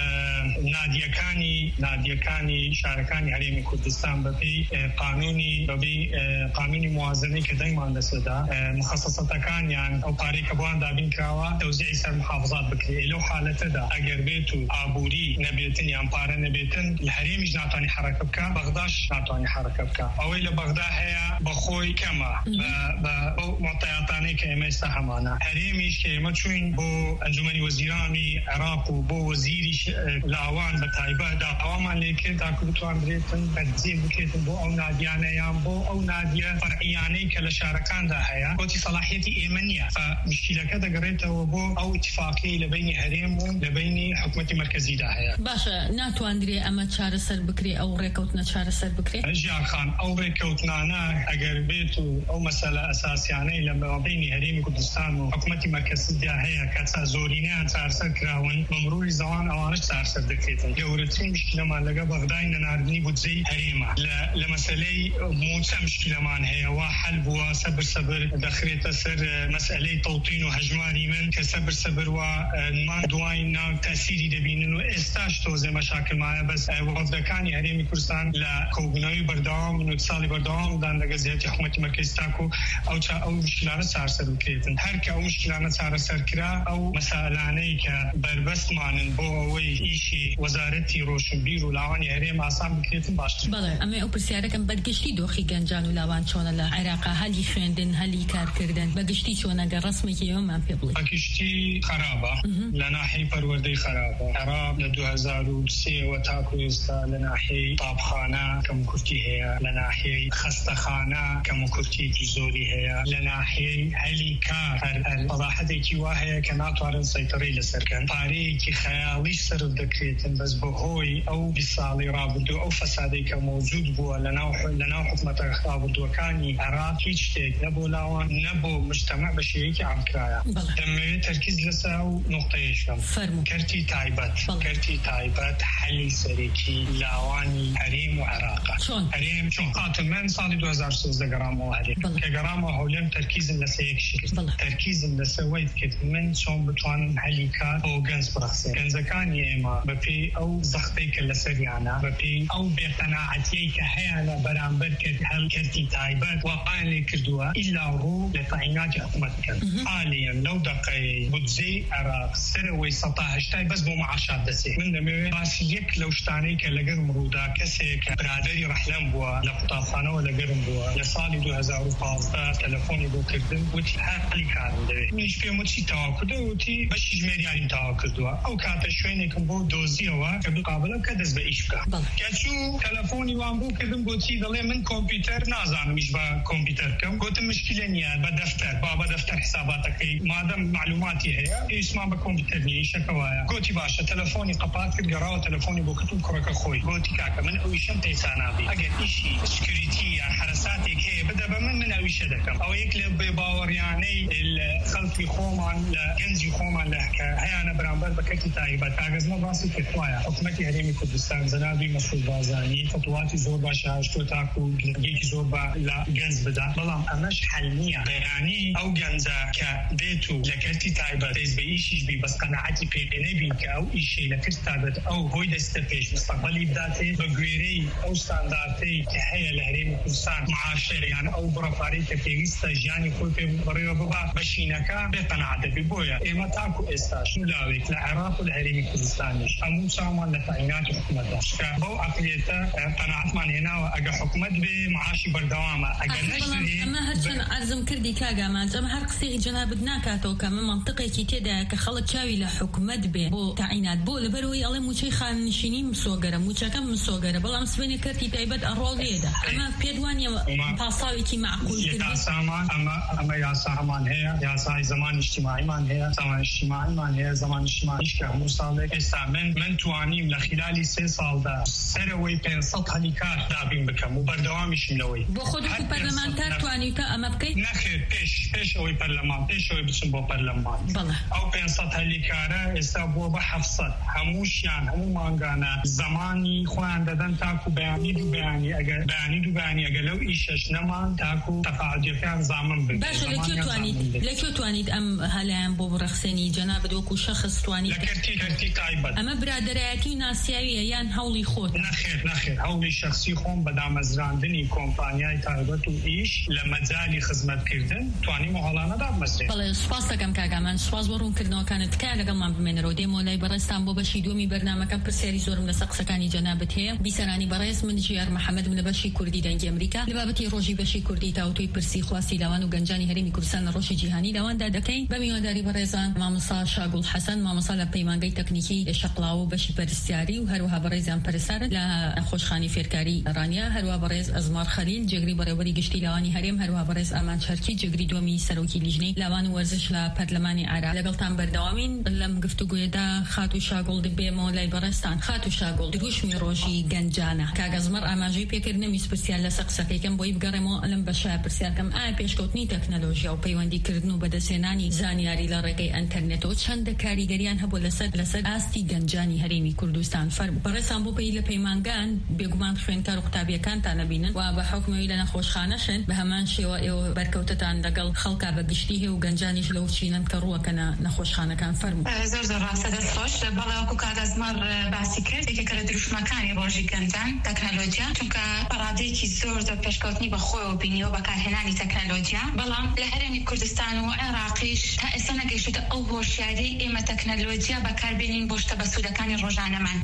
نادیەکانی نادیەکانی شارەکانی هەرێمی کوردستان بەپێی قانونی بەبێ قانونی موازنەی کە دەنگمان لەسەدا مخەسەسەتەکانیان ئەو پارەی کە بۆیان دابین کراوە تەوزیعی سەر محافظات بکرێت لەو حالەتەدا ئەگەر بێت و ئابووری نەبێتن یان پارە نەبێتن لە هەرێمیش ناتوانێت حرەکە بکە بەغداش ناتوانێت حرەکە بکە ئەوەی لە بەغدا هەیە بەخۆی کەمە بە ئەو معتەیاتانەی کە ئێمە ئێستا هەمانە هەرێمیش کە ئێمە چوین بۆ ئەنجومەنی وەزیرانی عێراق و بۆ وەزیری لاوان بە تایبەت داوامان لێ کرد تاکو بتوانرێتن بەجێ بکرێتن بۆ ئەو نادیانە یان بۆ ئەو نادیە فەرعیانەی کە لە شارەکاندا هەیە بۆتی سەلاحیەتی ئێمە نییە مشکلەکە دەگەڕێتەوە بۆ ئەو اتفاقی لە بینی هەرێم و لە بینی حکوومەتی مرکزیدا هەیە باشە ناتوانرێ ئەمە چارەسەر بکرێ ئەو ڕێکەوتنە چارەسەر بکرێ ژیانخان ئەو ڕێکەوتنانە ئەگەر بێت و ئەو مەسەلە ئەساسیانەی لە بینی هەرێمی کوردستان و حکوومەتی مرکزیدا هەیە کە زۆرینەیان چارەسەر کراون بەمروری زەوان ئەوانش چارەسەر دەکرێتن گەورەترین مشکلەمان لەگە بەغدای نەناردنی بودجەی هەرێمە لە مەسەلەی موچە مشکلەمان هەیە وا حەل بووە سەبر سەبر دەخرێتە سەر مەسئلەی تەوتین و هەژماری من کە سەبر سەبر وا مان دوای ناو تەسیری دەبینن و ئێستاش تۆزێ مەشاکلمانە بەس وەفدەکانی هەرێمی کوردستان لە کۆبوونەوەی بەردەوام و ساڵی بەردەوامدان لەگە زیاتی حکوومەتی مرکزی تاکو ئەو ئەو مشکلانە چارەسەر بکرێتن هەرکە ئەو مشکلانە چارەسەر کرا ئەو مەسائلانەی کە بربەستمانن بۆ ئەوەی ئیشی وەزارەتی ڕۆشنبیر و لاوانی هەرێم ئاسان بکرێتن باشتر بەڵێ ئەمە ئەو پرسیارەکەم بەگشتی دۆخی گەنجان و لاوان چۆنە لە عێراقا هەلی خوێندن هەلی کارکردن بەگشتی چۆنە گە ڕسمێکی ئێوەمان پێ بڵێ بەگشتی خراپە لە ناحیەی پەروەردەی خراپە عێراق لە دوو هەزار و سێەوە تاکو ئێستا لە ناحیەی تابخانە کەم کورتی هەیە لە ناحیەی خەستەخانە کەم کورتیەکی زۆری هەیە لە ناحیەی هەلی کار فەضاحەتێکی وا هەیە کە ناتوانن سەیطرەی لەسەرکەن پارەیەکی خەیاڵیش سرف دەکرێتن بەس بەهۆی ئەو بیست ساڵی ڕابردوو ئەو فەسادەی کە موجود بووە لەناو حکومەتە ڕابردووەکانی عێراق هیچ شتێک نەبوو لاوان نەبوو مجتەمع بە شێوەیەکی عامکرایە دەمەوێت تەرکیز لەسەر ئەو نقطەیەشم کەرتی تایبەت کەرتی تایبەت حەلی سەرێکی لاوانی هەرێم و عێراقە هەرێم چۆن قاتم من ساڵی دوو هەزار و سێزدە گەڕامەوە هەرێم کە گەڕامەوە هەولێم تەرکیزم لەسەر یەک شت تەرکیزم لەسەوەی کرد من چۆن بتوانم هەلی کار بۆ گەنج بڕخسێ گەنجەکانی ئێمە بەپێی ئەو زەختەی کە لەسەریانە بەپێی ئەو بێقەناعەتیەی کە هەیەە بەرامبەر کرد هەڵکردی تایبەت واقعیان لێ کردووە ئیلا ڕوو لە تاعیناتی حکوومەت کرد حالیان لەو دەقەیەی بودجەی عێراق سەرەوەی سەد و هەشتا بەس بۆ معاشات دەچێت من دەمەوێت باسی یەک لەو شتانەی کە لەگەرم ڕوودا کەسێک کە برادەری ڕەحلەم بووە لە قوتابخانەوە لەگەرم بووە لە ساڵی دوو هەزار و پانزدە تەلەفۆنی بۆ کردن وتی هەلی کارم دەوێت منیش پێم وتی تەواو کردووە وتی بەشی ژمێریاریم تەواو کردووە ئەو کاتە شوێنێکم بۆ دۆزیەوە کە بقابلە کە دەست بە ئیش بکە کەچوو تەلەفۆنی وان بۆ کردم بۆچی دەڵێ من کۆمپیوتەر نازانمیش بە کۆمپیوتەر بکەم گوتم مشکلە نییە بە دەفتەر با بە دەفتەر حساباتەکەی مادەم معلوماتی هەیە ئیسمان بە کۆمپیوتەر نییە ئیشەکە وایە گوتی باشە تەلەفۆنی قەپات کرد گەڕاوە تەلەفۆنی بۆ کردم کوڕەکە خۆی گوتی کاکە من ئەو ئیشەم پێیسا نابێ ئەگەر ئیشی سکیوریتی یان حرەساتێک هەیە بدە بە من من ئەو ئیشە دەکەم ئەوە یەک لە بێباوەڕیانەی خەڵکی خۆمان لە گەنجی خۆمان لە هەیەە بەرامبەر بە کەرتی تایبەت ئاگەزمە باسی کردوایە حکوومەتی هەرێمی کوردستان جەنابی مەسعود بازانی فتوڵاتی زۆر باش هەشتۆ تاکو و گرنگێکی زۆر بە لە گەنج بدا بەڵام ئەمەش حەل نییە بەیانی ئەو گەنجە کە بێت و لە کەرتی تایبەت دەست بە ئیشیش بی بەس قەناعەتی پێ نەبین کە ئەو ئیشەی لە کەرتی تایبەت ئەو هۆی دەستە پێش مستەقبەلی بداتێ بە گوێرەی ئەو ستانداردەی کە هەیە لە هەرێمی کوردستان معاشەریان ئەو بڕەپارەی کە پێویستە ژیانی خۆی پێ بڕێوە ببا بەشینەکە بێ قەناعەت دەبێ بۆیە ئێمە تاکو ئێستاش لاوێک لە عێراق و لە هەرێمی کوردستانیش هەموو چاومان لە تاعیناتی حکوومەتە کە بەو عەقلیە دێتە قەناعەتمان هێناوە ئەگە حکومەت بێ معاشی بەردەوامە ئەگەر نەشێ ئەمە هەرچەند عەرزم کردی کاگامان ئەمە هەر قسەی جەنابەت ناکاتەوە کە من منطقێکی تێدایە کە خەڵک چاوی لە حکومەت بێ بۆ تاعینات بۆ لەبەرەوەی ئەڵێ موچەی خاننشینی مسۆگەرە موچەکەم مسۆگەرە بەڵام سبەینە کەرتی تایبەت ئەڕۆڵ لێدا ئەمە پێدوانیە پاساوێکی معقول یاسامان ئەمە ئەمە یاسا هەمان هەیە یاسای زمان اجتماعیمان هەیە زمان اجتماعیمان هەیە زمان اجتماعیش کە هەموو ساڵێک ئێستا من من توانیم لە خلالی سێ ساڵدا سەرەوەی پێنج سەد هەلیکار دابین بکەم و بەردەوامیشم لەوەی بۆ خۆدەکو پەرلەمانتار توانیتە ئەمە بکەیت نەخێر پێش پێش ئەوەی پەرلەمان پێش ئەوەی بچم بۆ پەرلەمان ئەو پێنج سەد هەلیکارە ئێستا بووە بە حەفت سەد هەمووشیان هەموو مانگانە زمانی خۆیان دەدەن تاکو بەیانی دوو بەیانی ئەگەر بەیانی دوو بەیانی ئەگەر لەو ئیشەش نەمان تاکو تەقاعدیەکان زامن بن باشە لەکوێ توانیت لەکوێ توانیت ئەم هەلایەن بۆ بڕەخسێنی جەنابەت وەکو شەخص توانیت لە کەرتی کەرتی تایبەت ئەمە برادەرایەتی و ناسیاویە یان هەوڵی خۆت نەخێر نەخێر هەوڵی شەخسی خۆم بە دامەزراندنی کۆمپانیای تایبەت و ئیش لە مەجالی خزمەتکردن توانیم و هەڵانەدا بمەسرێت. بەڵێ سوپاس دەکەم کاگامان سوپاس بۆ ڕوونکردنەوەکانت تکایە لەگەڵمان بمێنەرەوە دێمەوە لای بەڕێستان بۆ بەشی دووەمی بەرنامەکەم پرسیاری زۆرم لەسەر قسەکانی جەنابەت هەیە بیسەرانی بەڕێز من ژیار محەممەدم لە بەشی کوردی دەنگی ئەمریکا لە بابەتی ڕۆژی بەشی کوردی تاوتوی پرسی خواستی لاوان و گەنجانی هەرێمی کوردستان لە ڕۆژی جیهانی لاواندا دەکەین بە میوانداری بەڕێزان مامۆستا شاگوڵ حەسەن مامۆستا لە پەیمانگەی تەکنیکی شەقڵاو و بەشی پەرستیاری و هەروەها بەڕێزیان پەرستار لە نەخۆشخانەی فێرکاری ئەڕانیا هەروەها بەڕێز ئەزمار خەلیل جێگری بەڕێوەبەری گشتی لاوانی هەرێم هەروەها بەڕێز ئامان چەرکی جێگری دووەمی سەرۆکی لیژنەی لاوان و وەرزش لە پەرلەمانی عێراق لەگەڵتان بەردەوامین لەم گفتوگوێدا خاتو شاگوڵ دەبێمەوە لای بەڕێستان خاتو شاگوڵ دروشمی ڕۆژی گەنجانە کاگەزمەر ئاماژەی پێکرد نەویست پرسیار لەسەر قسەکەیکەم بۆی بگەڕێمەوە لەم بەشایە پرسیارکەم ئایا پێشکەوتنی تەکنەلۆژیا و پەیوەندیکردن و بەدەستهێنانی زانیاری لە ڕێگەی ئەنتەرنێتەوە چەندە کاریگەریان هەبوو لەسەر لەسەر ئاستی گەنجانی هەرێمی کوردستان فەرموو بەڕێستان بۆ پێی لە پەیمانگان بێگومان خوێندکار و قوتابیەکانتان نەبینن و بە حکمەوەی لە نەخۆشخانەشن بە هەمان شێوە ئێوە بەرکەوتتان لەگەڵ خەڵکا بە گشتی هەیە و گەنجانیش لەو چینەن کە ڕووەکەنە نەخۆشخانەکان فەرموو. زۆر زۆر ڕاستە دەستخۆش بەڵێ وەکو کاگەزمەر باسی کرد یەکێکە لە دروشمەکانی ڕۆژی گەنجان تەکنەلۆجیا چونکە پەڕادەیەکی زۆر زۆر پێشکەوتنی بە خۆیەوە بینیەوە بەکارهێنانی تەکنەلۆجیا بەڵام لە هەرێمی کوردستان و عێراقیش تا ئێستا نەگەیشتە ئەو هۆشیاری ئێمە تەکنەلۆجیا بەکاربێنین بۆ شتە بەسوودەکانی ڕۆژانەمان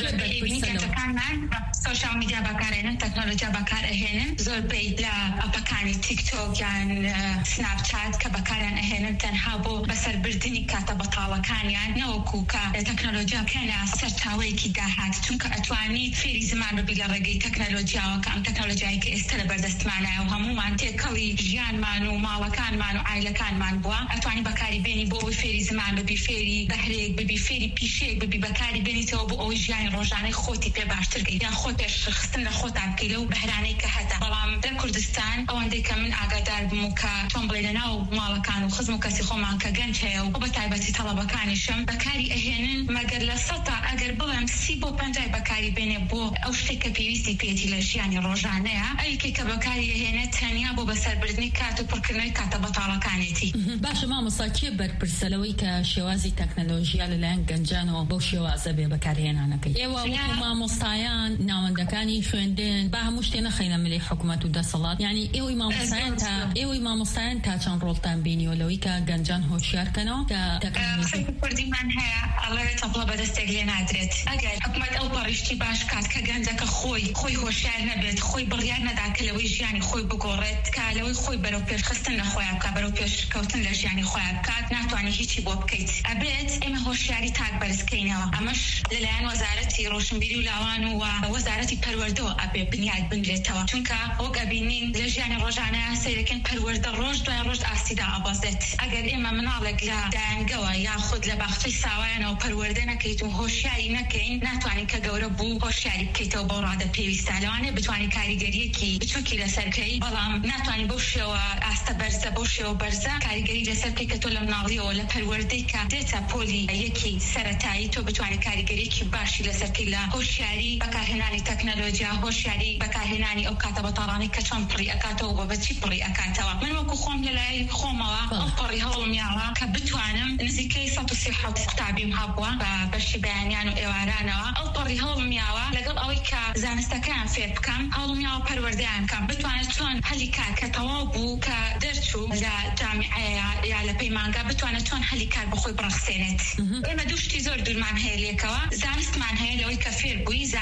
گەنجەکانمان سۆشیال میدیا بەکارهێنن تەکنەلۆجیا بەکارهێنن زۆربەی لە ئەپەکانی تیکتۆک یان سناپچات کە بەکاریان ئەهێنن تەنها بۆ بەسەربردنی کاتە بەتاڵەکانیان نەوەکو کە تەکنەلۆجیا بکەنە سەرچاوەیەکی داهات چونکە ئەتوانیت فێری زمان ببی لە ڕێگەی تەکنەلۆجیاوە کە ئەم تەکنەلۆجیایی کە ئێستا لە بەردەستمانایە و هەمومان تێکەڵی ژیانمان و ماڵەکانمان و عایلەکانمان بووە ئەتوانی بەکاری بێنی بۆ ئەوی فێری زمان ببی فێری بەهرەیەک ببی فێری پیشەیەک ببی بەکاری بێنیتەوە بۆ ئەوی ژیانی ڕۆژانەی خۆتی پێ باشتر بکەیت یان خۆت پێشخستن لە خۆتان بکەیت لەو بەهرانەی کە هەتا بەڵام لە کوردستان ئەوەندەی کە من ئاگادار بووم و کە تۆم بڵێ لەناو ماڵەکان و خزم و کەسی خۆمان کە گەنج هەیە و بە تایبەتی تەڵەبەکانیشم بەکاری ئەهێنن مەگەر لە سەتا ئەگەر بڵێم سی بۆ پەنجای بەکاری بێنێ بۆ ئەو شتێک کە پێویستی پێێتی لە ژیانی ڕۆژانەیە ئەوێکی کە بەکاری ئەهێنێت تەنیا بۆ بەسەربردنی کات و پڕکردنەوەی کاتە بەتاڵەکانێتی. باشە مامۆستا کێ بەرپرسەلەوەی کە شێوازی تەکنەلۆژیا لەلایەن گەنجانەوە بەو شێوازە بێ بەکارهێنانەکەی ئێوە وەکو مامۆستایان ناوەندەکانی خوێندن با هەموو شتێ نەخەینە ملەی حکوومەت و دەسەڵات یعنی ئێوەی مامۆستایان تا ئێوەی مامۆستایان تا چەند ڕۆڵتان بینیوە لەوەی کە گەنجان هۆشیارکەنەوە کە تەکنەلۆژی کوردیمان هەیە ئەڵێ تەبڵە بەدەستێک لێ نادرێت ئەگەر حکوومەت ئەو پەڕیشتی باش کات کە گەنجەکە خۆی خۆی هۆشیار نەبێت خۆی بڕیار نەدا کە لەوەی ژیانی خۆی بگۆڕێت کە لەوەی خۆی بەرەو پێشخستن لە خۆیان بکات بەرەو پێشکەوتن لە ژیانی خۆیان بکات ناتوانێت هیچی بۆ بکەیت ئەبێت ئێمە هۆشیاری تاک بەرزکەینەوە ئەمەش لەلایەن وەزارەتی ڕۆشنبیری و لاوان و وەزارەتی پەروەردەوە ئەبێ بنیاد بنرێتەوە چونکە وەک ئەبینین لە ژیانی ڕۆژانەیە سەیرەکەن پەروەردە ڕۆژ دوای ڕۆژ ئاستیدا ئابەزێت ئەگەر ئێمە مناڵێک لە دایانگەوە یاخود لە باخچەی ساوایانەوە پەروەردە نەکەیت و هۆشیاری نەکەین ناتوانین کە گەورە بوو هۆشیاری بکەیتەوە بۆ ڕادە پێویستە لەوانەیە بتوانین کاریگەریەکی بچووکی لەسەرکەی بەڵام ناتوانین بەو شێوە ئاستە بەرزە بەو شێوە بەرزە کاریگەری لەسەرکەی کە تۆ لە مناڵیەوە لە پەروەردەی کە دێتە پۆلی یەکی سەرەتایی تۆ بتوانین کاریگەریەکی باشی لەسەرکەی لە هۆشیاری بەکارهێنانی تەکنەلۆجیا هۆشیاری بەکارهێنانی ئەو کاتە بەتاڵانەی کە چۆن پڕی ئەکاتەوە بۆ بەچی پڕی ئەکاتەوە من وەکو خۆم لەلای خۆمەوە ئەو پڕی هەوڵمیاوە کە بتوانم نزیکەی سەد و سی و حەوت قوتابیم هەبووە بە بەشی بەیانیان و ئێوارانەوە ئەو پڕی هەوڵمیاوە لەگەڵ ئەوەی کە زانستەکان فێر بکەم هەوڵمیاوە پەروەردەیان بکەم بتوانێت چۆن هەلی کار کە تەواو بوو کە دەرچوو لە جامعەیە یا لە پەیمانگا بتوانێت چۆن هەلی کار بەخۆی بڕەخسێنێت ئێمە دوو شتی زۆر دوورمان هەیە لێکەوە زانستمان هەیە لەوەی کە فێر بووی زانیاریە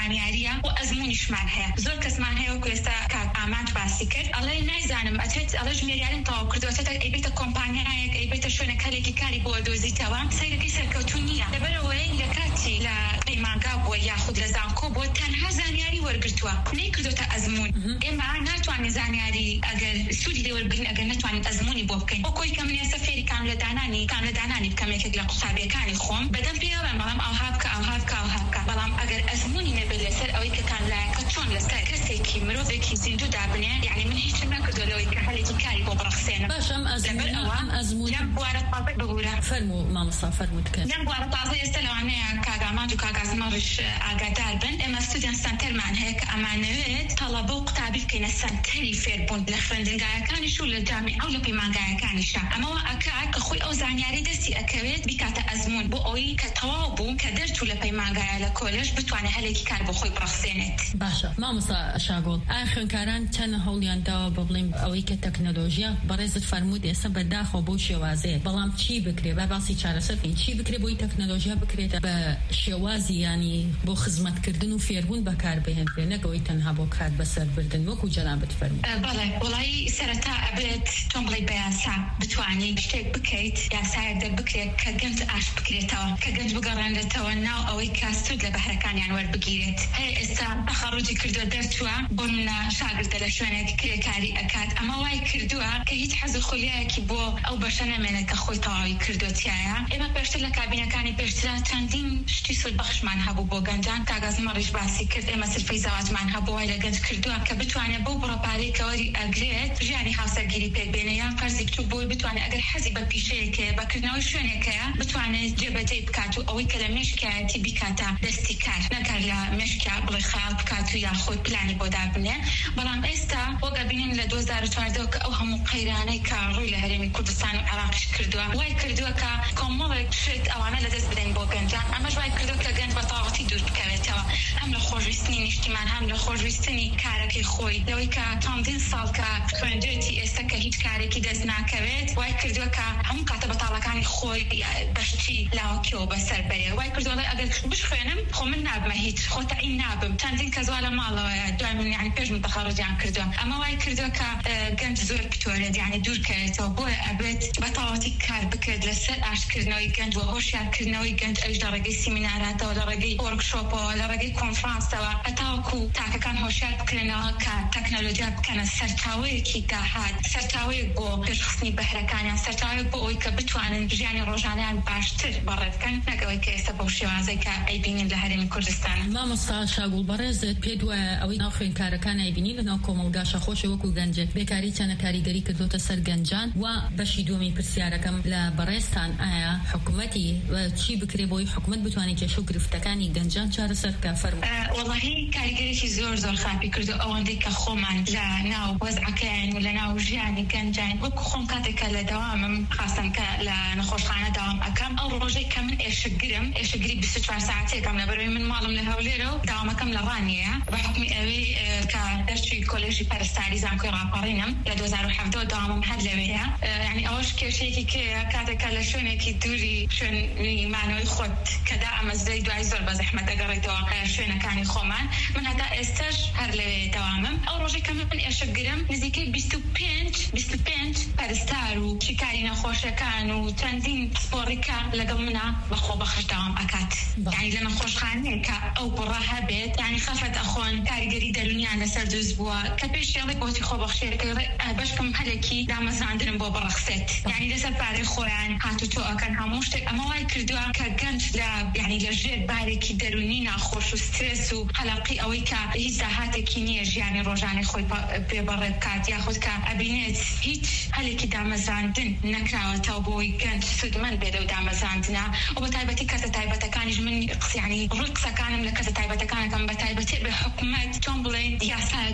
هەیە و ئەزمونیشمان هەیە زۆر کەسمان هەیە و کوێستا کات ئامانج باسی کرد ئەڵێ نایزانم ئەچێت ئەڵە ژمێریارم تەواو کردوەتە ئەیبێتە کۆمپانیایەک ئەیبێتە شوێنە کارێکی کاری بۆ دۆزیتەوە سەیرەکەی سەرکەوتوو نییە لەبەرەوەی لە کاتی لە پەیمانگا بووە یاخود لە زانکۆ بۆ تەنها زانیاری وەرگرتووە نەیکردوتە ئەزمون ئێمە ناتوانین زانیاری ئەگەر سوودی لێ وەربگرین ئەگەر نەتوانین ئەزمونی بۆ بکەین بۆ کۆی کە من ئێستا فێری کاملەدانانی کاملەدانانی بکەم یەکێک لە قوسابیەکانی خۆم بەدەم پێڵێم بەڵام ئەوها بکە ئەوها بکە ئەوها بکە بەڵام ئەگەر ئەزمونی نەبێت لەسەر ئەوەی کە کاملایەکە چۆن لەسەر کەسێکی مرۆڤێکی زیندوو دابنێ یعنی من هیچم نەکردو لەوەی کە هەلێکی کاری بۆ بڕخسێنم باش ئەم ئەزمون ئەم ئەزمون لەم بوارە تازە بگورە فەرموو مامۆستا فەرمووت کرد لەم بوارە تازە ئێستا لەوانەیە کاگامات و کاگازمەڕش ئاگادار بن ئێمە ستودیان سنتەرمان هەیە کە ئەمانەوێت تەڵەبە و قوتابی بکەینە سنتەری فێربوون لە خوێندنگایەکانیش و لە جامیعە و لە پەیمانگایەکانیشە ئەمەوە ئەکا کە خۆی ئەو زانیاری دەستی ئەکەوێت بیکاتە ئەزمون بۆ ئەوەی کە تەواو بوو کە دەرچوو لە پەیمانگایە لە کۆلێژ بتوانێت هەلێکی کار بۆ خۆی بڕخسێنێت باشە مامۆستا شاگۆڵ ئایا خوێندکاران چەند هەوڵیان داوە بە بڵێم ئەوەی کە تەکنۆلۆژیا بەڕێزت فەرموود ئێستا بەداخەوە بۆ شێوازەیە بەڵام چی بکرێ با باسی چارەسەرکەین چی بکرێ بۆی تەکنۆلۆژیا بکرێتە بە شێوازی ینی بۆ خزمەتکردن و فێربوون بەکاربهێنرێ نەگەوەی تەنها بۆ کات بەسەربردن وەکو جەنابەت فەرموود بەڵێ وڵی سەرەتا ئەبێت تۆم بڵێ بە یاسا بتوانین شتێک بکەیت یاسایەک دەربکرێت کە گەنج ئاش بکرێتەوە کە گەنج بگەڕێنرێتەوە ناو ئەوەی کە سوود لە بەهرەکانیان وەربگیرێت هەیە ئێستا تەخەڕوجی کردووە دەرچووە بۆ منە شاگردە لە شوێنێک کرێکاری ئەکات ئەمە وای کردووە کە هیچ حەز و خولیایەکی بۆ ئەو بەشە نەمێنێت کە خۆی تەواوی کردوتیایە ئێمە پێشتر لە کابینەکانی پێشترا چەندین شتی سوود بەخشمان هەبوو بۆ گەنجان کاگازمەڕیش باسی کرد ئێمە سرفەی زەواجمان هەبوو وای لە گەنج کردووە کە بتوانێت بۆ بڕەپارەی کەوەری ئەگرێت ژیانی هاوسەرگیری پێبێنێ یان فەرزی کچوو بۆی بتوانێت ئەگەر حەزی بە پیشەیەکەیە بەکردنەوەی شوێنێکەیە بتوانێت جێبەجێ بکات و ئەوەی کە لە مێشکایەتی بیکاتە دەستی کار نەکار لە مێشکیا بڵێ خەیاڵ بکات و یاخۆی پلانی بۆ دابنێ بەڵام ئێستا وەگە بینین لە دوو هەزار و چواردە کە ئەو هەموو قەیرانەی کە ڕووی لە هەرێمی کوردستان و عێراقیش کردووە وای کردووە کە کۆمەڵێک شت ئەوانە لەدەست بدەین بۆ گەنجان ئەمەش وای کردووە کە گەنج بە تەواوەتی دوور بکەوێتەوە هەم لە خۆشویستنی نیشتیمان هەم لە خۆشویستنی کارەکەی خۆی لەوەی کە چەندین ساڵ کە خوێندوێتی ئێستا کە هیچ کارێکی دەست ناکەوێت وای کردووە کە هەموو کاتە بەتاڵەکانی خۆی بەشتی لاوەکیەوە بەسەر بەرێ وای کردووە ئەگەر بشخوێنم خۆ من نابمە هیچ خۆتەعین نابم چەندین کە زوا لە ماڵەوەیە دوای من یعنی پێش من تەخەڕوجیان کردووە ئەمە وای کردووە کە گەنج زۆر پتۆرێت یعنی دوورکەوێتەوە بۆیە ئەبێت بەتەواوەتی کار بکرێت لەسەر ئاشکردنەوەی گەنج و هۆشیارکردنەوەی گەنج ئەوش لە ڕێگەی سیمیناراتەوە لە ڕێگەی وەرکشۆپەوە لە ڕێگەی کۆنفرانسەوە هەتاوەکو تاکەکان هۆشیار بکرێنەوە کە تەکنۆلۆژیا بکەنە سەرچاوەیەکی داهات سەرچاوەیەک بۆ پێشخستنی بەهرەکانیان سەرچاوەیەک بۆ ئەوەی کە بتوانن ژیانی ڕۆژانەیان باشتر بەڕێبکەن نەگەوەی کە ئێستا بەو شێوازەی کە ئەیبینین لە هەرێمی کوردستان مامۆستا شاگوڵ بەڕێزت پێ وایە ئەوەی ناو خوێندکارەکان ئەیبینی لەناو کۆمەڵگاشە خۆشە وەکو گەنجێک بێکاری چەنە کاریگەری کردوتە سەر گەنجان و بەشی دووەمی پرسیارەکەم لە بەڕێستان ئایا حکوومەتی چی بکرێ بۆی حکوومەت بتوانێت کێشە و گرفتەکانی گەنجان چارەسەر بکات فەرمووی وەڵاهی کاریگەریی زۆر زۆر خراپی کردو ئەوەندەی کە خۆمان لە ناو وەزعەکەیان و لە ناو ژیانی گەنجان وەکو خۆم کاتێکە لە دەوامم خاستن کە لە نەخۆشخانە داوام ئەەکەم ئەو ڕۆژەی کە من ئێشەگرم ئێشەگری بیست و چوار ساعتێکم لەبەرەوەی من ماڵم لە هەولێرە و داوامەکەم لە ڕانیەیە بە حکمی ئەوەی کە دەرچووی کۆلێژی پەرستاری زانکۆی ڕاپەڕینم لە دوو هەزار و حەوت داوامم هەر لەوەیە یعنی ئەوەش کێشەیەکی کێیە کاتێکە لە شوێنێکی دووری شوێنی مانەوەی خۆت کەدا ئەمەزدەی دوای زۆر بە زەحمەت دەگەڕێیتەوە شوێنەکانی خۆمان من هەتا ئێستاش هەر لەوێ داوامم ئەو ڕۆژێک کە من ئێشەگرم نزیکەی بیست و پێنج بیست و پێنج پەرستار و شیکاری نەخۆشەکان و چەندین سپۆڕیکە لەگەڵ منە بەخۆ بەخش داوام ئەکات یعنی لە نەخۆشخانەیە کە ئەو بڕە هەبێت یعنی خەفەت ئەخۆن کاریگەری دەرونیان لەسەر دروست بووە کە پێشیاڵی بۆتی خۆ بەخشێرەکە بەشکم هەلێکی دامەزراندنم بۆ بڕەخسێت یعنی لەسەر پارەی خۆیان هاتوتۆ ئەکەن هەموو شتێک ئەمە وای کردووە کە گەنج لە یعنی لە ژێر بارێکی دەرونی ناخۆش و سترێس و هەلاقی ئەوەی کە هیچ داهاتێکی نییە ژیانی ڕۆژانەی خۆی پێبەڕێ بکات یاخود کە ئەبینێت هیچ هەلێکی دامەزراندن نەکراوەتەوە بۆی گەنج سودمەند بێت و دامەزراندنە و بە تایبەتی کەسە تایبەتەکانیش من قسەیانی ڕووی قسەکانم لە کەسە تایبەتەکانەکەم بە تایبەتی بە حکوومەت چۆن بڵێن یاسا دابنێت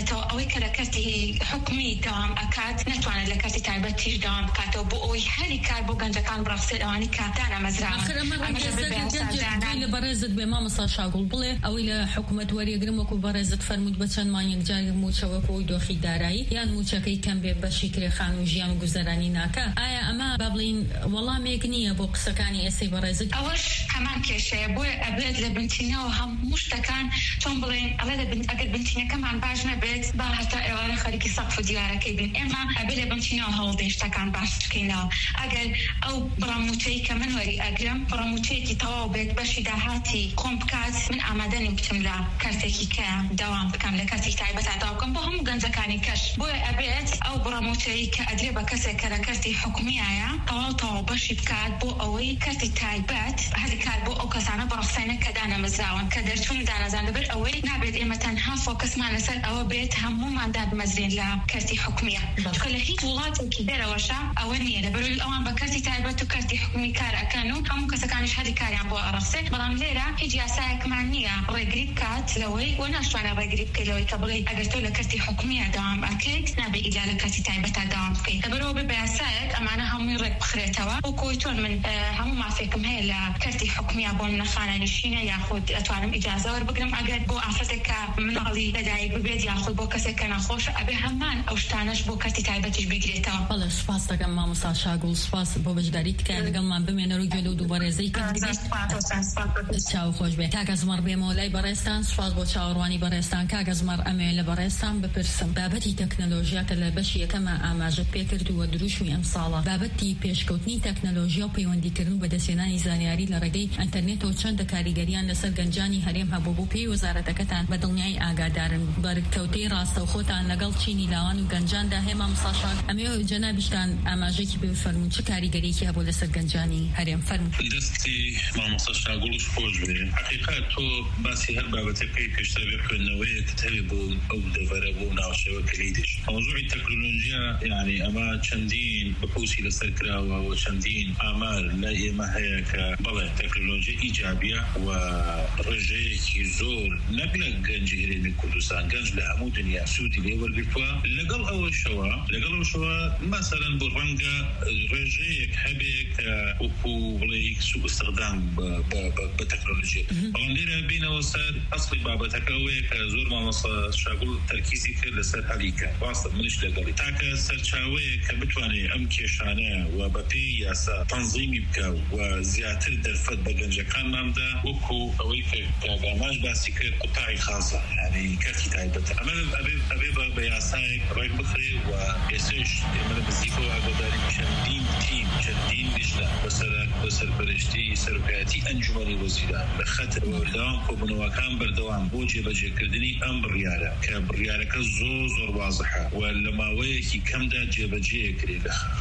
دەبێتەوە ئەوەی کە لە کەرتی حکومی دەوام ئەکات نەتوانێت لە کەرتی تایبەتیش دەوام بکاتەوە بۆ ئەوەی هەری کار بۆ گەنجەکان بڕەخسێت ئەوانی کە دانەمەزراون لە بەڕێزت بێ مامۆستا شاگوڵ بڵێ ئەوەی لە حکوومەت وەریەگرم وەکو بەڕێزت فەرموود بە چەند مانگێک جار موچەوە بۆی دۆخی دارایی یان موچەکەی کەم بێ بەشی کرێخان و ژیان و گوزەرانی ناکە ئایا ئەمە با بڵین وەڵامێک نییە بۆ قسەکانی ئێستەی بەڕێزت؟ ئەوەش هەمان کێشەیە بۆیە ئەبێت لە بنچینەوە هەموو شتەکان چۆن بڵێن ئەڵێ ئەگەر بنچینەکەمان باش نەبێت با هەتا ئێوارە خەریکی سەقف و دیوارەکەی بین ئێمە ئەبێت لە بنچینەوە هەوڵدەین شتەکان باش بکەینەوە ئەگەر ئەو بڕەموچەی کە من وەری ئەگرم بڕەموچەیەکی تەواو بێت بەشی داهاتی کۆم بکات من ئامادەنیم بچم لە کارتێکی کە داوام بکەم لە کارتی تایبەت ئەدا بکەم بۆ هەموو گەنجەکانی کەش بۆیە ئەبێت ئەو بڕەموچەی کە ئەدرێ بە کەسێک کە لە کارتی حکومیایە تەواو تەواو بەشی بکات بۆ ئەوەی کارتی تایبەت هەری کار بۆ ئەو کەسانە بەڕەخسێنە کە دانەمەزراون کە دەرچوون و دانەزان لەبەر ئەوەی نابێت ئێمە تەنها فۆکسمان لەسەر ئەوە بێت هەمووماندا بمەزرێن لە کارتی حکومیە چونکە لە هیچ وڵاتێکی دەرەوەشە ئەوە نییە لەبەرەوەی ئەوان بە کارتی تایبەت و کارتی حکومی کار ئەکەن و هەموو کەسەکانیش هەری کاریان بۆ ئەڕەخسێت بەڵام لێرە هیچ یاسایەکمان نییە ڕێگری بکات لەوەی وە ناشتوانە ڕێگری بکەیت لەوەی کە بڵێ ئەگەر تۆ لە کارتی حکومیە داوام ئەکەیت نابێت ئیلا لە کارتی تایبەتە داوام بکەیت لەبەرەوە بە یاسایەک ئەمانە هەمووی ڕێک بخرێتەوە بۆ کۆی تۆن من هەموو مافێکم هەیە لە کارتی حکومیە بۆ منە خانەنشینە یاخود ئەتوانم ئیجازە وەربگرم ئەگەر بۆ ئافرەتێکە مناڵی لەدایک ببێت یاخود بۆ کەسێک کە نەخۆشە ئەبێ هەمان ئەو شتانەش بۆ کارتی تایبەتیش بگرێتەوە. بەڵێ سوپاس دەکەم مامۆستا شاگوڵ سوپاس بۆ بەشداریتکە لەگەڵمان بمێنە ڕووی گوێلە و دووبەڕێزەی چاو خۆش بێت. کاکە زمەڕ بێمەوە لای بەڕێستان سوپاس بۆ چاوەڕوانی بەڕێستان. کاکە زمەڕ ئەمێ لە بەڕێستان بپرسم بابەتی تەکنەلۆژیا کە لە بەشی یەکەمە ئاماژەت پێکردووە دروشمی ئەم ساڵە بابەتی پێشکەوتنی تەکنەلۆژیا و پەیوەندیکردن و بەدەستهێنانی زانیاری لە ڕێگەی ئینتەرنێتەوە چەندە کاریگەریان لەسەر گەنجانی هەرێم هەبوو بۆ پێی وەزارەتەکەتان بە دڵنیای ئاگادارن بەرکەوتەی ڕاستەوخۆتان لەگەڵ چینی لاوان و گەنجاندا هێما مساشان ئەمێ جەنابیشتان ئاماژێکی بێ فەرمون چ کاریگەریەکی هەبوو لەسەر گەنجانی هەرێم فەرمون. دەستی مامۆستا شاگوڵش خۆش بێ حقیقەت تۆ باسی هەر بابەتەکەی پێشتر بێ خوێندنەوەیە کە تەوێ بۆ ئەو دەڤەرە بۆ ناوچەوە کلیدش مۆزوعی تەکنۆلۆژیا یعنی ئەمە چەندین بەپوسی لەسەر کراوە و چەندین ئامار لە ئێمە هەیە کە بەڵێ تەکنۆلۆژیا ئیجابیە و ڕێژەیەکی زۆر نەک لە گەنجی هەرێمی کوردستان گەنج لە هەموو دنیا سوودی لێ وەرگرتووە لەگەڵ ئەوەشەوە لەگەڵ ئەوشەوە مەسەلەن بۆ ڕەنگە ڕێژەیەک هەبێ کە وەکو بڵێ سوء استخدام بە تەکنۆلۆژیا بەڵام لێرە بینەوە سەر ئەسڵی بابەتەکە ئەوەیە کە زۆر مامۆستا شاگوڵ تەرکیزی کرد لەسەر هەریکە ڕاستە منش لەگەڵی تاکە سەرچاوەیە کە بتوانێت ئەم کێشانە و بەپێی یاسا تەنزیمی بکە و زیاتر دەرفەت بە گەنجەکانماندا وەکو ئەوەی کاگاماش باسی کرد قوتاعی خاصە یعنی کارتی تایبەتە ئەمە ئەبێ بە یاسایەک ڕێک بخرێ و ئێستش ئێمە لە نزیکەوە ئاگاداری چەندین تیم چەندین لیژنە بە سەرپەرشتی سەرۆکایەتی ئەنجومەنی وەزیران لە خەتر وەردەوام کۆبوونەوەکان بەردەوام بۆ جێبەجێکردنی ئەم بڕیارە کە بڕیارەکە زۆر زۆر وازحە و لە ماوەیەکی کەمدا جێبەجێکرێ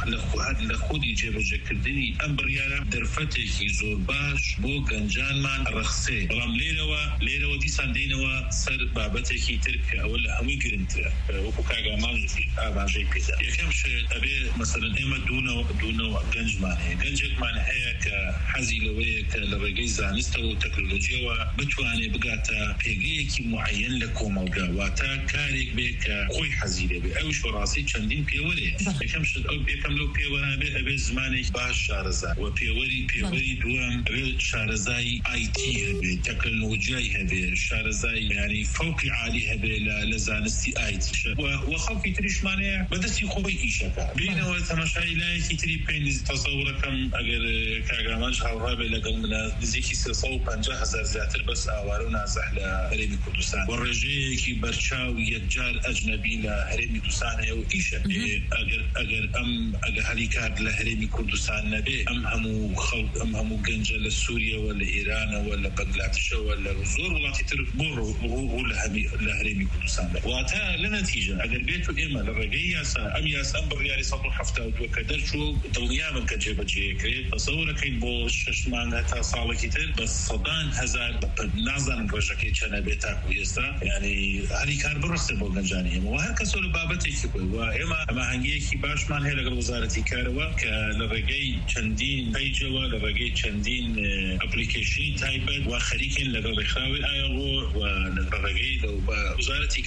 لە خودی جێبەجێکردنی ئەم بڕیارە دەرفەتێکی زۆر باش بۆ گەنجانمان ڕەخسێ بەڵام لێرەوە لێرەوە دیسان دێنەوە سەر بابەتێکی تر کە ئەوە لە هەمووی گرنگترە وەکو کاگامان ئاماژەی پێدا یەکەم شێت ئەبێ مەسەلەن ئێمە دوونەوە دوونەوە گەنجمان هەیە گەنجێکمان هەیە کە حەزی لەوەیە کە لە ڕێگەی زانستەوە و تەکنۆلۆژیەوە بتوانێت بگاتە پێگەیەکی معەیەن لە کۆمەڵگا واتە کارێک بێ کە خۆی حەزی لێ بێ ئەوش بەڕاستی چەندین پێوەرێ یەکەم شت ئەو یەکەم لەو پێوەرە بێ ئەبێ زمانێک باش شارەزا و پێوەری پێوەری دووەم ئەبێ شارەزای ئایتی هەبێ تەکنۆلۆژیای هەبێ شارەزای یعنی فەوقی عالی هەبێ لە زانستی ئایتی و خەڵکی تریشمانەیە بەدەستی خۆی ئیشەکە بینەوە تەماشای لایەکی تری پێی تەسەوڕەکەم ئەگەر کاگامانش هاوڕابێ لەگەڵ منە نزیکی سێ سەد و پەنجا هەزار زیاتر بەس ئاوارە و نازەح لە هەرێمی کوردستان و ڕێژەیەکی بەرچاو یەکجار ئەجنەبی لە هەرێمی کوردستان هەیە و ئیشە ئەگەر ئەگەر ئەم ئەگە هەلی کار لە هەرێمی کوردستان نەبێ ئەم هەموو خەڵک ئەم هەموو گەنجە لە سووریەوە لە ئێرانەوە لە بەنگلادێشەوە لە زۆر وڵاتی تر بۆ ڕوو لە هەرێمی کوردستان واتە لە نەتیجە ئەگەر بێت و ئێمە لە ڕێگەی یاسا ئەم یاسا ئەم بڕیاری سەد و حەفتا و دووە کە دەرچوو دڵنیامن کە جێبەجێکرێت تەسەوڕەکەین بۆ شەش مانگە تا ساڵێکی تر بە سەدان هەزار نازانم ڕێژەکەی چەنە بێت تاکو ئێستا یعنی هەری کار بڕستێ بۆ گەنجانی ئێمە و هەر کەسۆ لە بابەتێکی بووی و ئێمە ئەماهەنگیەکی باشمان هەیە لەگەڵ وەزارەتی کارەوە کە لە ڕێگەی چەندین پیجەوە لە ڕێگەی چەندین ئەپلیکیشنی تایبەت و خەریکین لەگەڵ ڕێکخراوی ئایەڵۆ و لە ڕێگەی وەزارەتی کار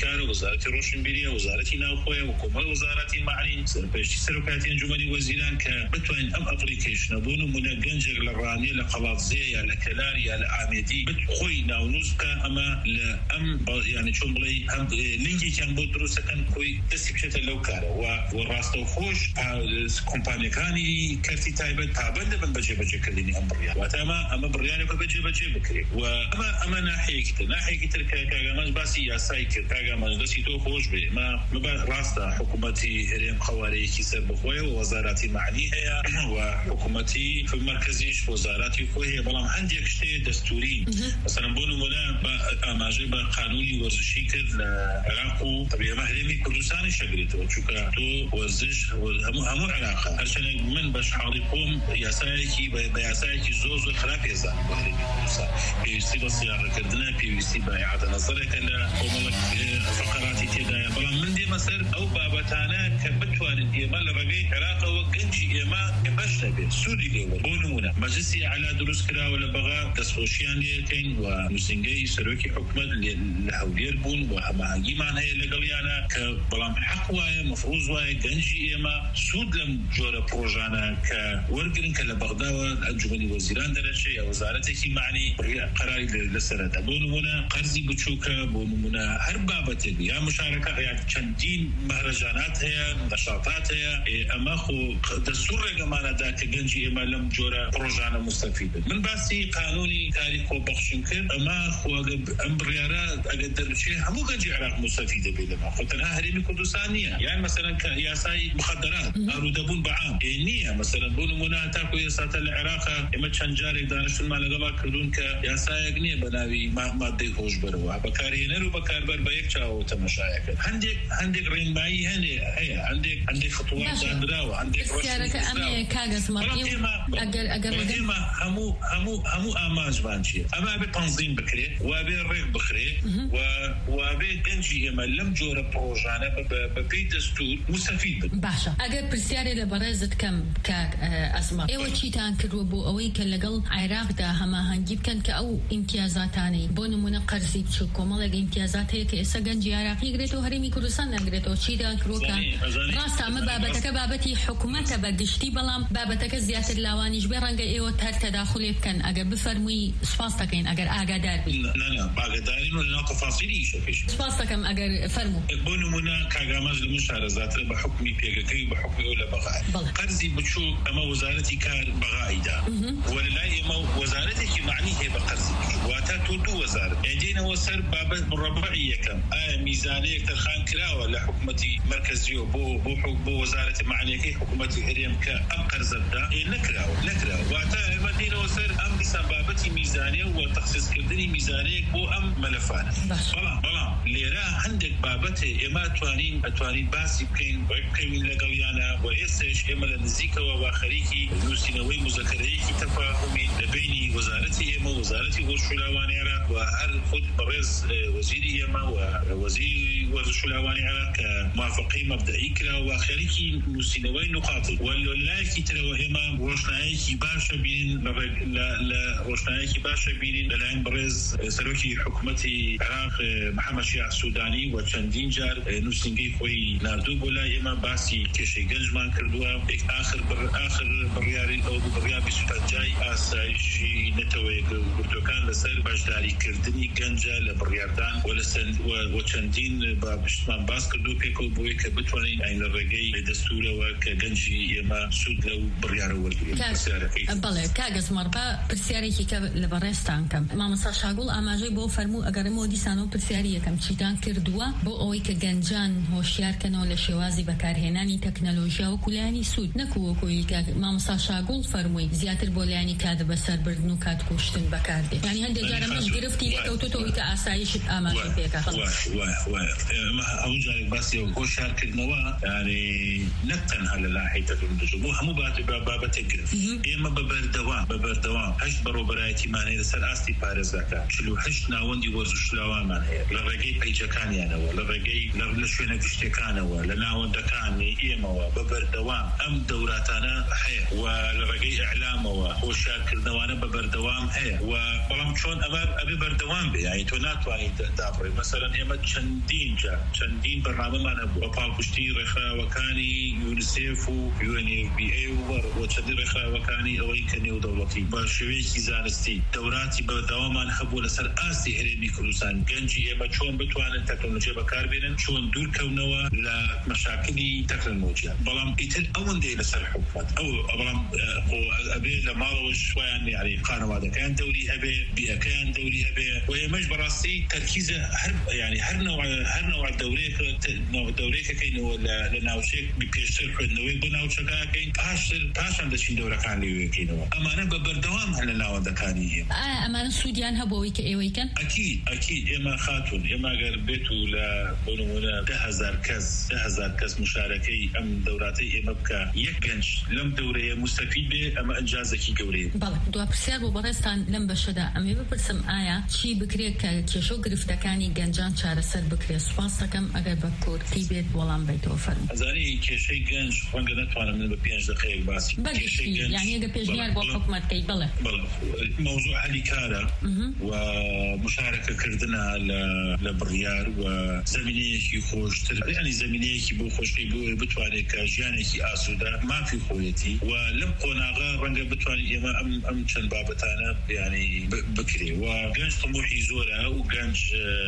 بەکار وەزارەتی ڕۆشنبیریە وەزارەتی ناوخۆیە و کۆمەڵ وەزارەتی معنی سەرپێشتی سەرۆکاتی ئەنجومەنی وەزیران کە بتوانین ئەم ئەپلیکیشنە بۆ نمونە گەنجێک لە ڕانیە لە قەڵاتزێ یا لە کەلار یا لە ئامێدی خۆی ناونووس بکە ئەمە لە ئەم یعنی چۆن بڵێ هەم لینکێکیان بۆ دروستەکەن خۆی دەستی بچێتە لەو کارەوە و ڕاستەوخۆش کۆمپانیەکانی کەرتی تایبەت پابەندە بن بەجێبەجێکردنی ئەم بڕیار واتە ئەمە ئەمە بڕیارێکە بەجێبەجێ بکرێت و ئەمە ئەمە ناحەیەکی تر ناحەیەکی تر کە کاگاماش باسی یاسای کرد کاگاماش دەستی تۆ خۆش بێ ئەمە ڕاستە حکوومەتی هەرێم خەوارەیەکی سەر بخۆیە و وەزاراتی معنی هەیە و حکوومەتی مرکزیش وەزاراتی خۆی هەیە بەڵام هەندێک شتێ دەستوری مثلا بۆ نمونە بە ئاماژەی بە قانونی وەرزشی کرد لە عێراق و طبیعەمە هەرێمی کوردستانی شەگرێتەوە چونکە تۆ وەرزش هەموو هەموو عێراقا هەرچەندێک من بە شحاڵی خۆم یاسایەکی بە یاسایەکی زۆر زۆر خراپ ێزانم بە هەرێمی کوردستان پێویستی بە سیاغەکردنە پێویستی بە ئیعادە نەزەرێکە لە کۆمەڵێک فەقەراتی تێدایە بەڵام من دێمە سەر ئەو بابەتانە کە بتوانین ئێمە لە ڕێگەی عێراقەوە گەنجی ئێمە بەش نەبێت سوودی لێوە بۆ نمونە مەجلسی عالا دروست کراوە لە بەغا دەستخۆشیان لێکەین و نووسینگەی سەرۆکی حکوومەت لە هەولێر بوون و هەماهەنگیمان هەیە لەگەڵیانە کە بەڵام حەق وایە مەفروض وایە گەنجی ئێمە سوود لەم جۆرە پرۆژانە کە وەرگرن کە لە بەغداوە ئەنجومەنی وەزیران دەرەچێ یا وەزارەتێکی معنی قەراری لەسەرەدا بۆ نمونە قەرزی بچووکە بۆ نمونە هەر بابەتێک یا مشارەکە یا چەندین مەهرەجانات هەیە نەشاتات هەیە ئەمە خۆ دەستوور ڕێگەمانەدا کە گەنجی ئێمە لەم جۆرە پرۆژانە مستەفیدن من باسی قانونی کاری کۆبەخشین کرد ئەمە خۆ ئەم بڕیارە ئەگەر دەرچێ هەموو گەنجی عێراق مستەفیدە بێت لەمە خۆ تەنها هەرێمی کوردستان نییە یان مەسەلەن کە یاسای مخدرات ئالوودەبوون بەعام نییە مەسەلەن بۆ نمونە تاکو ئێستا لە عێراقا ئێمە چەند جارێک دانیشتوانمان لەگەڵا کردوون کە یاسایەک نییە بە ناوی مادەی هۆشبەرەوە بەکارهێنەر و بەکاربەر بە یەک چاوە تەماشایەکە هەندێک هەندێک ڕێنمایی هەنێ هەیە هەندێک هەندێک خطوات دانراوە هەندێک ڕۆژێکە ئەمە کاگەزمەڵی ئەگەر ئەگەر ئێمە هەموو هەموو هەموو ئاماژمان چیە ئەمە بێ تەنزیم بکرێت وابێ ڕێک بخرێت و وابێ گەنجی ئێمە لەم جۆرە پرۆژانە بەپێی دەستور مستەفید بن باشە ئەگەر پرسیارێ لە بەڕێزت کەم کاک ئەسما ئێوە چیتان کردووە بۆ ئەوەی کە لەگەڵ عێراقدا هەماهەنگی بکەن کە ئەو ئیمتیازاتانەی بۆ نمونە قەرزی بچوو کۆمەڵێک ئیمتیازات هەیە کە ئێستا گەنجی عێراقی گرێتەوە هەرێمی کوردستان نەگرێتەوە چیتان کردووە ڕاستە ئەمە بابەتەکە بابەتی حکوومەتە بەگشتی بەڵام بابەتەکە زیاتر لاوانیش بێ ڕەنگە ئێوە هەر تەداخولێ بکەن ئەگەر بفەرمووی سوپاس دەکەین ئەگەر ئاگادار بین ئاگادارین و لەناو تەفاسیلی ئیشەکەش سوپاس دەکەم ئەگەر فەرموو بۆ نمونە کاگاماژ لە من شارەزاتر بە حکمی پێگەکەی بە حکمی ئەو لە بەغای قەرزی بچوو ئەمە وەزارەتی کار بەغایدا وەلای ئێمە وەزارەتێکی معنی هەیە بە قەرزی بچوو واتە تۆ دوو وەزارەت ئەدێنەوە سەر بابەت ڕەبعی یەکەم ئایا میزانەیەک تەرخان کراوە لە حکوومەتی مرکزیۆ بۆ بۆ بۆ وەزارەتی معنیەکەی حکوومەتی هەرێم کە ئەم قەرزەدا نەکراوە نەکراوە واتە ئێمە دێنەوە سەر ئەم دیسان بابەتی میزانیە و تەخسیسکردنی میزانەیەک بۆ ئەم مەلەفانە بەڵام بەڵام لێرە هەندێک بابەتێ ئێمە ئەتوانین ئەتوانین باسی بکەین بکەوین لەگەڵیانە و ئێستش ئێمە لە نزیکەوە وا خەریکی نووسینەوەی مذەکەرەیەکی تەفاهمی لەبینی وەزارەتی ئێمە وەزارەتی وەرزشولاوانی عێراق و هەر خود بەڕێز وەزیری ئێمە و وەزیری وەرزشولاوانی عێراق کە موافقەی مەبدەئی کراوە و خەریکی نووسینەوەی نقاطی وەلایەکی ترەوە ئێمە ڕۆشنایەکی باشە بین لە ڕۆشنایەکی باشە بینین لەلایەن بەڕێز سەرۆکی حکوومەتی عێراق محەممەد شیاع سوودانی و چەندین جار نووسینگەی خۆی ناردوو بۆ لای ئێمە باسی کێشەی گەنجمان کردووە ئاخر آخر بڕیاری ئەو بڕیار بیست و پەنجای ئاسایشی نەتەوەیەک گرتوەکان لەسەر بەشداریکردنی گەنجە لە بڕیاردان و چەندین باشتمان باس کردو پێکەوە بۆی کە بتوانین ئاین لە ڕێگەی دەستورەوە کە گەنجی ئێمە سوود لەو بڕیارە وەرگێت بەڵێ کاگەزمەڕبا پرسیارێکی کە لە بەڕێستان کەم مامۆستا شاگوڵ ئاماژەی بۆ فەرموو ئەگەرمەوە دیسانەوە پرسیاری یەکەم چیتان کردووە بۆ ئەوەی کە گەنجان هۆشیارکەنەوە لە شێوازی بەکارهێنانی تەکنەلۆژیا و کولایانی سوود نەکووەکوی کە مامۆستا شاگوڵ فەرمووی زیاتر بۆ لایانی کات بەسەربردن و کات کوشتن بەکاردێ یعنی هەندێک جارە مەش گرفتی لەکەوتۆتەوەی کە ئاسایشت ئاماژەی پێکە ئەو جارێک باسی هۆشیارکردنەوە یعنی نەک تەنها لە لایحەی تەکنەلۆژیا بۆ هەموو بابەتێک گرفت ئێمە بەبەردەوام بەبەردەوام هەشت بەڕۆبەرایەتیمان هەیە لەسەر ئاستی پارێزەکە چل و هەشت ناوەندی وەرزشولاوانمان هەیە لە ڕێگەی پەیجەکانی ئەوانیانەوە لە ڕێگەی لە شوێنە گشتەکانەوە لە ناوەندەکانی ئێمەوە بەبەردەوام ئەم دەوراتانە هەیە و لە ڕێگەی ئەعلامەوە هۆشیارکردنەوەوانە بەبەردەوام هەیە و بەڵام چۆن ئەمە ئەبێ بەردەوام بێ یعنی تۆ ناتوانیت دابڕێ مەسەلەن ئێمە چەندین جا چەندین بەرنامەمانە بوو بە پاڵپشتی ڕێکخراوەکانی یونیسێف و یو ئێن ئێف بی ئێ و چەندین ڕێکخراوەکانی ئەوەی کە نێودەوڵەتی بە شێوەیەکی زانستی دەوراتی بەردەوامان هەبوو لەسەر ئاستی هەرێمی کوردستان گەنجی ئێمە چۆن بتوانن تەکنۆلۆژیا بەکاربێنن چۆن دوورکەونەوە لە مەشاکلی تەکنۆلۆژیا بەڵام ئیتر ئەوەندەی لەسەر حکومەت ئەو بەڵام ئەبێ لە ماڵەوەش خۆیان یعنی خانەوادەکەیان دەوری هەبێ بیەکەیان دەوری هەبێ و ئێمەش بەڕاستی تەرکیزە هەر یعنی هەر نوع هەر نوع دەورێکە دەورێکەکەینەوە لە ناوچەیەک پێشتر خوێندنەوەی بۆ ناوچەکەکەین پاشتر پاشان دەچین دەورەکان لێوەکەینەوە ئەمانە بە بەردەوام هەن لە ناوەندەکانی ئێمە ئەمانە سوودیان هەبەوەی کە ئێوەیکەن ئەکید ئەکید ئێمە خاتون ئێمە گەر بێت و لە بۆ نمونە ده هەزار کەس ده هەزار کەس مشارەکەی ئەم دەوراتەی ئێمە بکە یەک گەنج لەم دەورەیە مستەفید بێ ئەمە ئەنجازێکی گەورەیە. بەڵێ دوا پرسیار بۆ بەڕێستان لەم بەشەدا ئەمێ بپرسم ئایا چی بکرێت کە کێشە و گرفتەکانی گەنجان چارەسەر بکرێت؟ سوپاس دەکەم ئەگەر بە کورتی بێت وەڵام بیتەوە فەرموو. ئەزانی کێشەی گەنج ڕەنگە نەتوانم من بە پێنج دقەیەک باسی کێشەی گەنج یعنی ئەگە پێشنیار بۆ حکومەتکەی بڵێ بڵێ مەوزوع هەلی کارە و مشارەکەکردنە لە بڕیار و زمینەیەکی خۆشتر یعنی زمینەیەکی بۆ خۆشی بۆ بتوانێت کە ژیانێکی ئاسوودە مافی خۆیەتی و لەم قۆناغا ڕەنگە بتوانێت ئێمە ئەم ئەم چەند بابەتانە یعنی بکرێ و گەنج تەمۆحی زۆرە و گەنج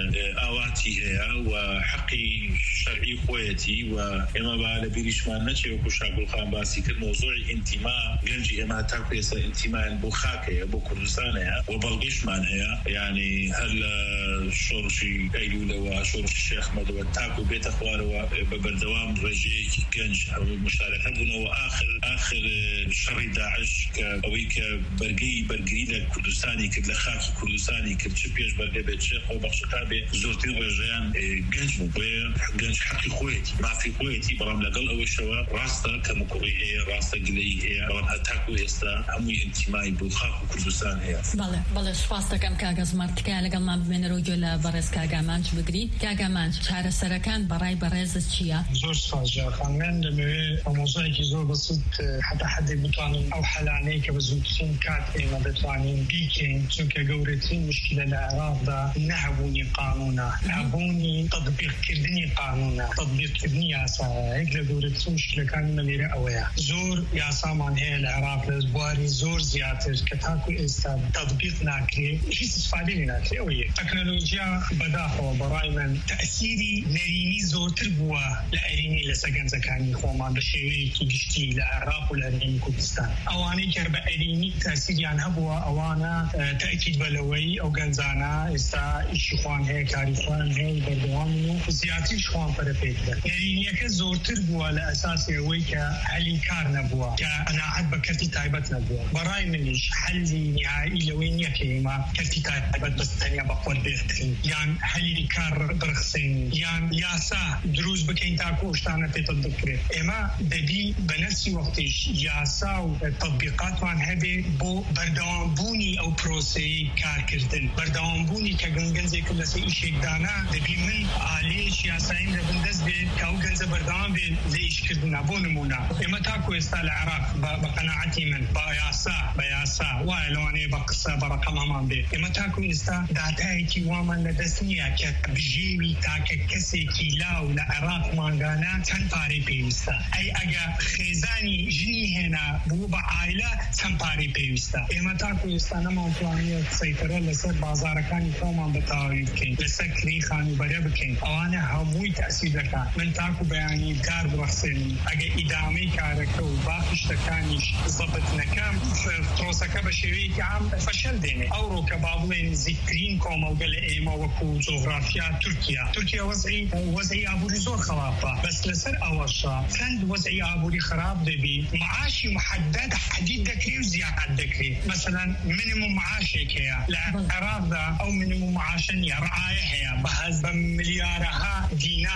ئاواتی هەیە و حەقی شەرعی خۆیەتی و ئێمە با لە بیریشمان نەچێ وەکو شاگوڵخان باسی کرد مۆزوعی ئینتیما گەنجی ئێمە تاکو ئێستا ئینتیمان بۆ خاکەیە بۆ کوردستان هەیە و بەڵگەشمان هەیە یعنی هەر لە شۆڕشی ئەیلولەوە شۆڕشی شێخ مەدەوە تاکو بێتە خوارەوە بە بەردەوام ڕێژەیەکی گەنج مشارەکە بوونەوە آخر آخر شەڕی داعش کە ئەوەی کە بەرگەی بەرگری لە کوردستانی کرد لە خاکی کوردستانی کرد چ پێش بەرگە بێت چێ خۆ بەخشەکە بێ زۆرترین ڕێژەیان گەنج بوو بۆیە گەنج حەقی خۆیەتی مافی خۆیەتی بەڵام لەگەڵ ئەوەشەوە ڕاستە کە مکوڕی هەیە ڕاستە گلەی هەیە بەڵام هەتاکو ئێستا هەمووی ئینتیمای بۆ خاک و کوردستان هەیە. بەڵێ بەڵێ سوپاس دەکەم کاگە زمارتکە لەگەڵمان بمێنەرەوە گوێ لە بەڕێز کاگامانج بگریت. کاگامانج چارەسەرەکان بەڕای بەڕێزت چییە؟ زۆر سپاس جاخان من دەمەوێت مۆزوعێکی زۆر بەسیط حتا حدێک بتوانین ئەو حەلانەی کە بە زووترین کات ئێمە دەتوانین بیکەین چونکە گەورەترین مشکلە لە عێراقدا نەهەبوونی قانونە نەبوونی تەطبیقکردنی قانونە تەطبیقکردنی یاسایە یەک لە گەورەترین مشکلەکانی مە لێرە ئەوەیە زۆر یاسامان هەیە لە عێراق لە بواری زۆر زیاتر کە تاکو ئێستا تەطبیق ناکرێت هیچ استفادەی ناکرێت ئەوە یەک تەکنۆلۆژیا بەداخەوە بەڕای من تەئسیری نەرینی زۆرتر بووە لە ئەرینی لە سەگەنجەکانی خۆمان بە شێوەیەکی گشتی لە عێراق و لە هەرێمی کوردستان ئەوانەی کە بە ئەرینی تەئسیریان هەبووە ئەوانە تەئکید بەلەوەی ئەو گەنجانە ئێستا ئیشی خوان هەیە کاری خوان هەیە بەردەوام و زیاتریش خوان پەرەپێکرد نەرینیەکە زۆرتر بووە لە ئەساسی ئەوەی کە هەلی کار نەبووە کە قەناعەت بە کەرتی تایبەت نەبووە بەڕای منیش حەلی نهایی لەوەی نییە کە ئێمە کەرتی تایبەت بەس تەنیا بە خۆت بێترین یان هەلی کار بڕخسین یان یاسا دروست بکەین تاکو شتانە پێتە بکرێت ئێمە دەبی بە نەفسی وەختیش یاسا و تەطبیقاتمان هەبێ بۆ بەردەوامبوونی ئەو پرۆسەی کارکردن بەردەوامبوونی کە گەنجێک لەسەر ئیشێکدانا دەبی من ئالێش یاساییم لە بندەست بێت کە ئەو گەنجە بەردەوام بێت لە ئیشکردنا بۆ نمونە ئێمە تاکو ئێستا لە عێراق بە قەناعەتی من بە یاسا بە یاسا وایە لەوانەیە بە قسە بە ڕەقەم هەمان بێت ئێمە تاکو ئێستا داتایەکی وامان لەدەست نییە کە بژێوی تاکە کەسێکی لاو لە عێراق مانگانە چەند پارەی پێویستە ئەی ئەگە خێزانی ژنی هێنا بوو بە عایلە چەند پارەی پێویستە ئێمە تاکو ئێستا نەمانتوانێت سەیطرە لەسەر بازارەکانی خۆمان بەتەواوی بکەین لەسەر کڕی خانوبەرە بکەین ئەوانە هەمووی تەئسیر دەکات من تاکو بەیانی کار بڕخسێنی ئەگە ئیدامەی کارەکە و باقی شتەکانیش زەبط نەکەم پرۆسەکە بە شێوەیەکی عام فەشەل دێنێ ئەوڕۆ کە با بڵێن نزیکترین کۆمەڵگە لە ئێمە وەکو جۆغرافیا تورکیا تورکیا وەزعی وەزعی ئابووری زۆر خراپە بەس لەسەر ئەوەشە چەند وەزعی ئابووری خراپ دەبی معاشی محدد حدید دەکرێ و زیاد دەکرێت مثلا منیموم معاشێک هەیە لە عێراقدا ئەو منیموم معاشە نیە ڕعایە هەیە بە هەز بە ملیارەها دینار بەڕعایە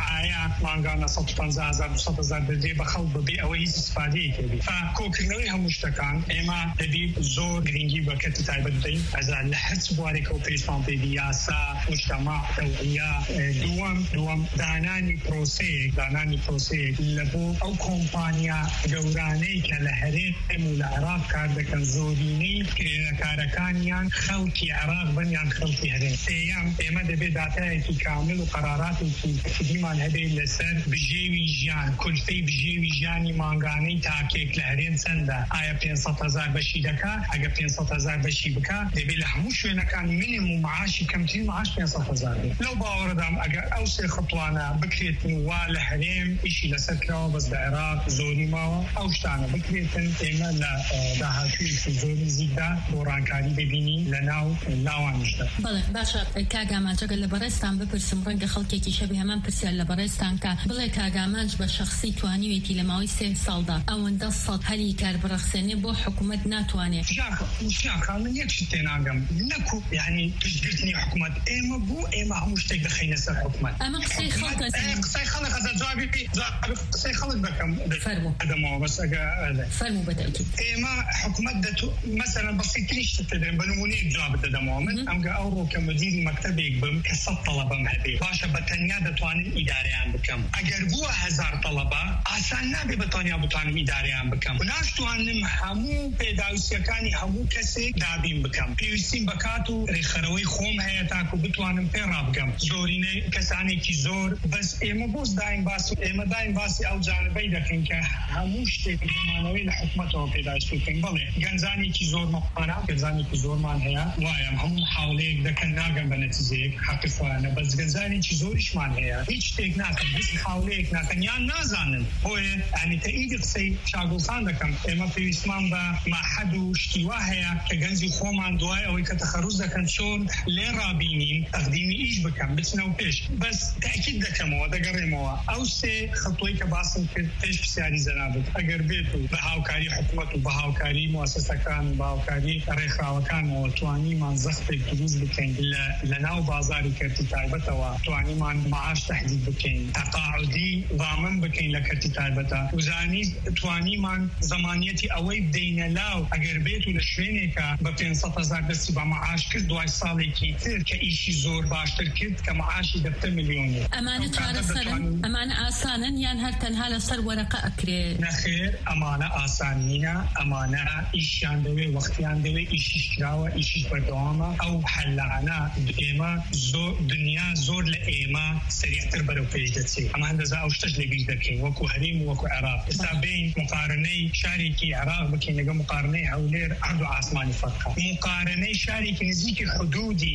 ئایا مانگانە سەد و پەنجا هەزار دووسەد هەزار دەدرێ بە خەڵک ببێ ئەوە هیچ استفادەیەکی بێ. فکۆکردنەوەی هەموو شتەکان ئێمە دەبێ زۆر گرنگی بە کەتی تایبەت بدەین ئەزار لە هەرچ بوارێکەوە پێشمان پێبی یاسا مجتەماع تەوعیە. دووەم دووەم دانانی پرۆسەیەک دانانی پرۆسەیەک لە بۆ ئەو کۆمپانیا گەورانەی کە لە هەرێم و لە عێراق کار دەکەن زۆرینەی کرێنەکارەکانیان خەڵکی عێراق بن یان خەڵکی هەرێم. سێیەم ئێمە دەبێت داتایەکی کامل و قەراراتێکی کردیمان هەبێت لەسەر بژێوی ژیان کولفەی بژێوی ژیانی مانگانەی تاکێک لە هەرێم چەندە. ئایا پێنج سەد هەزار بەشی دەکات؟ ئەگە پێنج سەد هەزار بەشی بکات دەبێت لە هەموو شوێنەکان مینیمم و معاشی کەمترین معاش پێنج سەد هەزار بێت. لەو باوەڕدام ئەگەر ئەو سێ خەڵوانە بکرێتن وا لە هەرێم ئیشی لەسەر کراوە بەس لە عێراق زۆری ماوە ئەو شتانە بکرێتن ئێمە لە داهاتوویەکی زۆر نزیکدا گۆڕانکاری ببینین لە ناو لاوانشدا. بەڵێ باشە کاگامانجەگە لە بەڕێستان بپرسم ڕەنگە خەڵکێکی شەبی هەمان پرسیار لە بەڕێستان کە بڵێ کاگامانج بە شخصی توانیوێتی لە ماوەی سێ ساڵدا ئەوەندە سەد هەلی کار بڕەخسێنێ بۆ حکوومەت ناتوانێت. من یەک شت تێناگەم نەکو یعنی پشتگرتنی حکوومەت ئێمە بوو ئێمە هەموو شتێک دەخینە سەر حکوومەت. ئەمە قسەی خەڵکە قسەی خەڵک ئەزە جوابی قسەی خەڵک دەکەم دەمەوە بەس ئەگە فەرموو بەتەکید ئێمە حکوومەت دەتو مەسەلەن بەسیترین شت دەدەین بە نمونەیەک جواب دەدەمەوە. من ئەمگە ئەو ڕۆکە مدیری مەکتەبێک بم کە سەد تەڵەبەم هەبێ باشە بەتەنیا دەتوانین ئیدارەیان بکەم. ئەگەر بووە هەزار تەڵەبە ئاسان نابێ بەتوانیا بتوانم ئیدارەیان بکەم و ناشتوانم هەموو پێداویستیەکانی هەموو کەسێک دابین بکەم. پێویستیم بەکات و ڕێخەرەوەی خۆم هەیە تاکو بتوانم پێ ڕابگەم. زۆرینەی کەسانێکی زۆر بەس ئێمە بۆس دایم باسی ئێمە دایم باسی ئەو جانبەی دەکەین کە هەموو شتێک زمانەوەی لە حکوومەتەوە پێداویست بکەین. بڵێ گەنجانێکی زۆرمانە گەنجانێکی زۆرمان هەیە وایە هەموو حاڵەیەک دەکەن ناگەن بە نەتیجەیەک حەقیقەتە بەس گەنجانێکی زۆریشمان هەیە هیچ شتێک ناکەن هیچ حاڵەیەک ناکەن یان نازانن. بۆیە ئەنی تەئیدی قسەی شاگوڵسان دەکەم ئێمە پێویستمان بە ماحەد و شتیوا هەیە کە گەنجی خۆمان دوای ئەوەی کە تەخەڕوز دەکەن چۆن لێ ڕابینین تەقدیمی ئیش بکەم بچنەوە پێش. بەس تاکید دەکەمەوە دەگەڕێمەوە ئەو سێ خەڵتۆی کە باسم کرد پێش پرسیاری جەنابەت ئەگەر بێت و بە هاوکاری حکوومەت و بە هاوکاری موسسەکان و بە هاوکاری ڕێکخراوەکانەوە توانیمان زەختێک دروست بکەین لە ناو بازاری کەرتی تایبەتەوە توانیمان معاش تەحدید بکەین تەقاعدی ضامن بکەین لە کەرتی تایبەتە وزانی توانیمان زمانیەتی ئەوەی بدەینە لاو ئەگەر بێت و لە شوێنێکە بە پێنج سەد هەزار دەستی بە معاش کرد دوای ساڵێکی تر کە ئیشی زۆر باشتر کرد کە معاشی دەبتە میلیۆنی. ئەمانە چارەسەرن ئەمانە ئاسانن یان هەر تەنها لەسەر وەرەقە ئەکرێ؟ نەخێر ئەمانە ئاسان نینە ئەمانە ئیشیان دەوێ وەختیان دەوێ ئیشیش کراوە ئیشیش بەردەوامە ئەو حەلانە ئێمە زۆر دنیا زۆر لە ئێمە سریعتر بەرەو پێش دەچێت. ئەمە هەندەزە ئەو شتەش لێگەشت دەکەین وەکو هەرێم و وەکو عێراق. ئێستا بین مقارنەی شارێکی عێراق بکەین لەگەڵ مقارنەی هەولێر ئەرد و ئاسمانی فەرقە. مقارنەی شارێکی نزیکی حدودی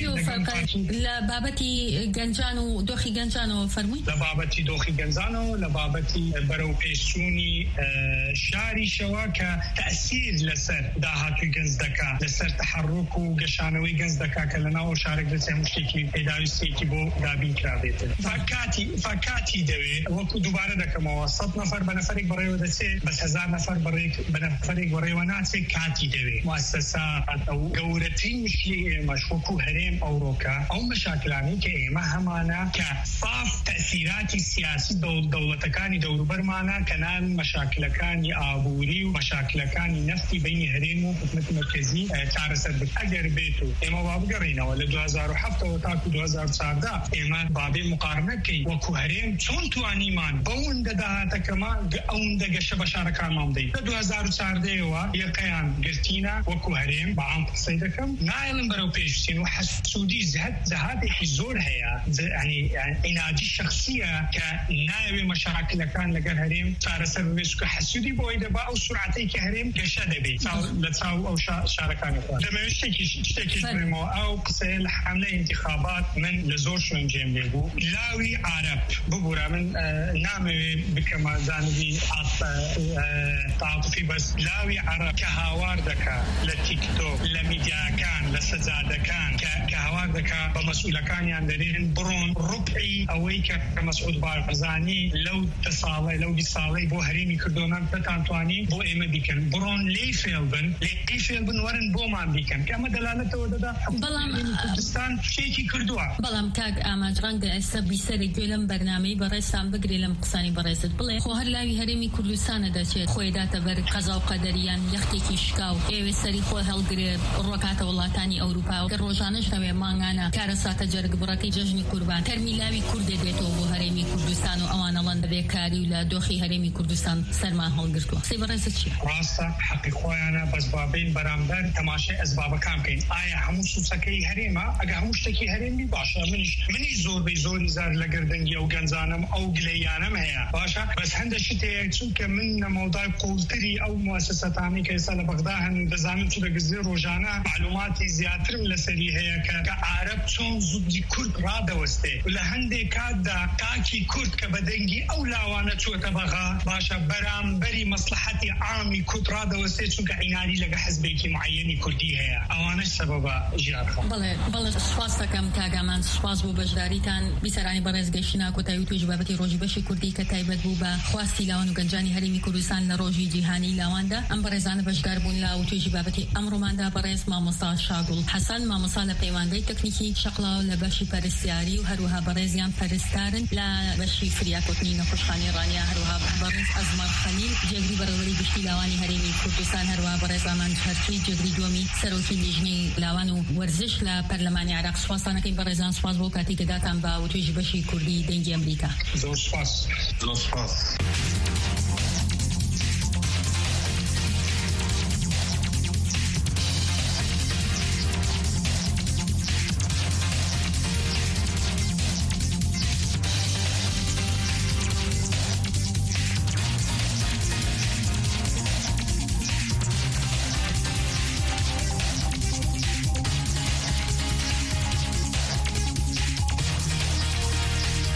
لە بابەتی گەنجان و دۆخی گەنجانەوە فەرمووی لە بابەتی دۆخی گەنجانەوە لە بابەتی بەرەو پێشچوونی شاریشەوە کە تەئسیر لەسەر داهاتووی گەنج دەکات لەسەر تەحەڕوک و گەشانەوەی گەنج دەکات کە لەناو شارێک دەچێت هەموو شتێکی پێداویستێکی بۆ دابین کرابێتن. فکاتی فکاتی دەوێت وەکو دووبارە دەکەمەوە سەد نەفەر بە نەفەرێک بەڕێوە دەچێت بەس هەزار نەفەر بە نەفەرێک بەڕێوە ناچێت کاتی دەوێت. موسسات ئەو گەورەترین مشکلی ئێمەش وەکو هەرێم ئەوڕۆکە ئەو مەشاکلانی کە ئێمە هەمانە کە صاف تەئسیراتی سیاسی دەوڵەتەکانی دەوروبەرمانە کە نان مەشاکلەکانی ئابووری و مەشاکلەکانی نەفتی بینی هەرێم و حکومەتی مەرکەزی چارەسەر بکە. ئەگەر بێت و ئێمە وا بگەڕینەوە لە دوو هەزار و هەفتەوە تاکو دوو هەزار و چواردە ئێمە بابێ مقارنە بکەین وەکو هەرێم چۆن توانیمان بەوەندە داهاتەکەمە ئەوەندە گەشە بە شارەکانمان بدەین. لە دوو هەزار و چواردەیەوە یەقەیان گرتینە وەکو هەرێم بەعام قسەی دەکەم نایڵم بەرەو پێشچین و حەسوودی جەهاتێکی زۆر هەیە ئینادی شخصیە کە ناوێ مەشاکلەکان لەگەر هەرێم چارەسەر ببێت کە حەسوودی بۆی دەبا ئەو سورعەتەی کە هەرێم گەشە دەبێت لە چاو ئەو شارەکانی خۆ. دەمەوێت شتێکیش بڵێمەوە ئەو قسەیە لە حەملەی انتخابات من لە زۆر شوێن جێم لێ بوو. لاوی عەرەب ببوورە من نامەوێت بکەمە جانبی تعاتوفی بەس لاوی عەرەب کە هاوار دەکات لە تیکتۆک لە میدیاکان لە سەجادەکان کە هاوار دەکات بە مەسئولەکانیان دەرێن بڕۆن ڕوبعی ئەوەی کە مەسعود بارزانی لەو دە ساڵەی لەو بیست ساڵەی بۆ هەرێمی کردۆمان بتانتوانی بۆ ئێمە بیکەن بڕۆن لێی فێڵ بن لێی فێڵ بن وەرن بۆمان بیکەن کە ئەمە دەلالەتەوە دەدا کوردستان شتێکی کردووە. بەڵام کاک ئاماج ڕەنگە ئێستا بیسەری گوێ لەم بەرنامەی بەڕێستان بگرێ لەم قسانی بەڕێزت بڵێ خۆ هەر لاوی هەرێمی کوردستانە دەچێت خۆی داتە بەر قەزا و قەدەریان یەختێکی شکاو ئێوێ سەری خۆ هەڵگرێ ڕۆکاتە وڵاتانی ئەوروپا و ڕۆژانەش نەوێ مانگانە کارە ساتە جەرگ بڕەکەی جەژنی قوربان تەرمی لاوی کوردێ دێتەوە بۆ هەرێمی کوردستان و ئەوانەڵەن بەبێکاری و لە دۆخی هەرێمی کوردستان سەرمان هەڵگرتووە قسەی بەڕێزت چییە؟ ڕاستە حەقی خۆیانە بەس بابین بەرامبەر تەماشای ئەسبابەکان بکەین ئایا هەموو سوسەکەی هەرێمە ئەگە هەموو شتێکی هەرێمی باشە منیش منیش زۆربەی زۆری زار لە گردەنگی ئەو گەنجانم ئەو گلەیانم هەیە باشە بەس هەندێک شتەیە چونکە من نەمەودای قوڵتری ئەو موسسەتانی کە ئێستا لە بەغدا هەن دەزانم چ دەگزێ ڕۆژانە معلوماتی زیاترم لەسەری هەیە کە عەرەب چۆن زوودی کورد ڕادەوەستێ لە هەندێک کاتدا کاکی کورد کە بەدەنگی ئەو لاوانە چووەتە بەغا باشە بەرامبەری مەسلحەتی عامی کورد ڕادەوەستێ چونکە عیناری لەگە حزبێکی معەیەنی کوردی هەیە ئەوانەش سەبەبە ژیانخۆ بەڵێ بەڵێ سوپاس دەکەم کاگامان سوپاس بۆ بەشداریتان بیسەرانی بەڕێزگەیشتنا کۆتایی و توێژی بابەتی ڕۆژی بەشی کوردی کە تایبەت بوو بە خواستی لاوان و گەنجانی هەرێمی کوردستان لە ڕۆژی جیهانی لاواندا ئەم بەڕێزانە بەشدار بوون لە توێژی بابەتی ئەمڕۆماندا بەڕێز مامۆستا شاگوڵ حەسەن مامۆستا لە پەیوەندەی تەکنیکی شەقڵاو لە بەشی پەرستیاری و هەروەها بەڕێزیان پەرستارن لە بەشی فریاکۆتنی نەخۆشخانەی ڕانیا هەروەها بەڕێز ئەزمەر خەلیل جێگری بەڕێوەری گشتی لاوانی هەرێمی کوردستان هەروەها بەڕێز ئامان هەرچی جێگری دووەمی سەرۆکی لیژنەی لاوان و وەرزش لە پەرلەمانی عێراق سوپاسانەکەین بەڕێزان سوپاس بۆ کاتی کە داتان بە توێژی بەشی کوردی دەنگی ئەمریکا زۆر سوپاس زۆر سوپاس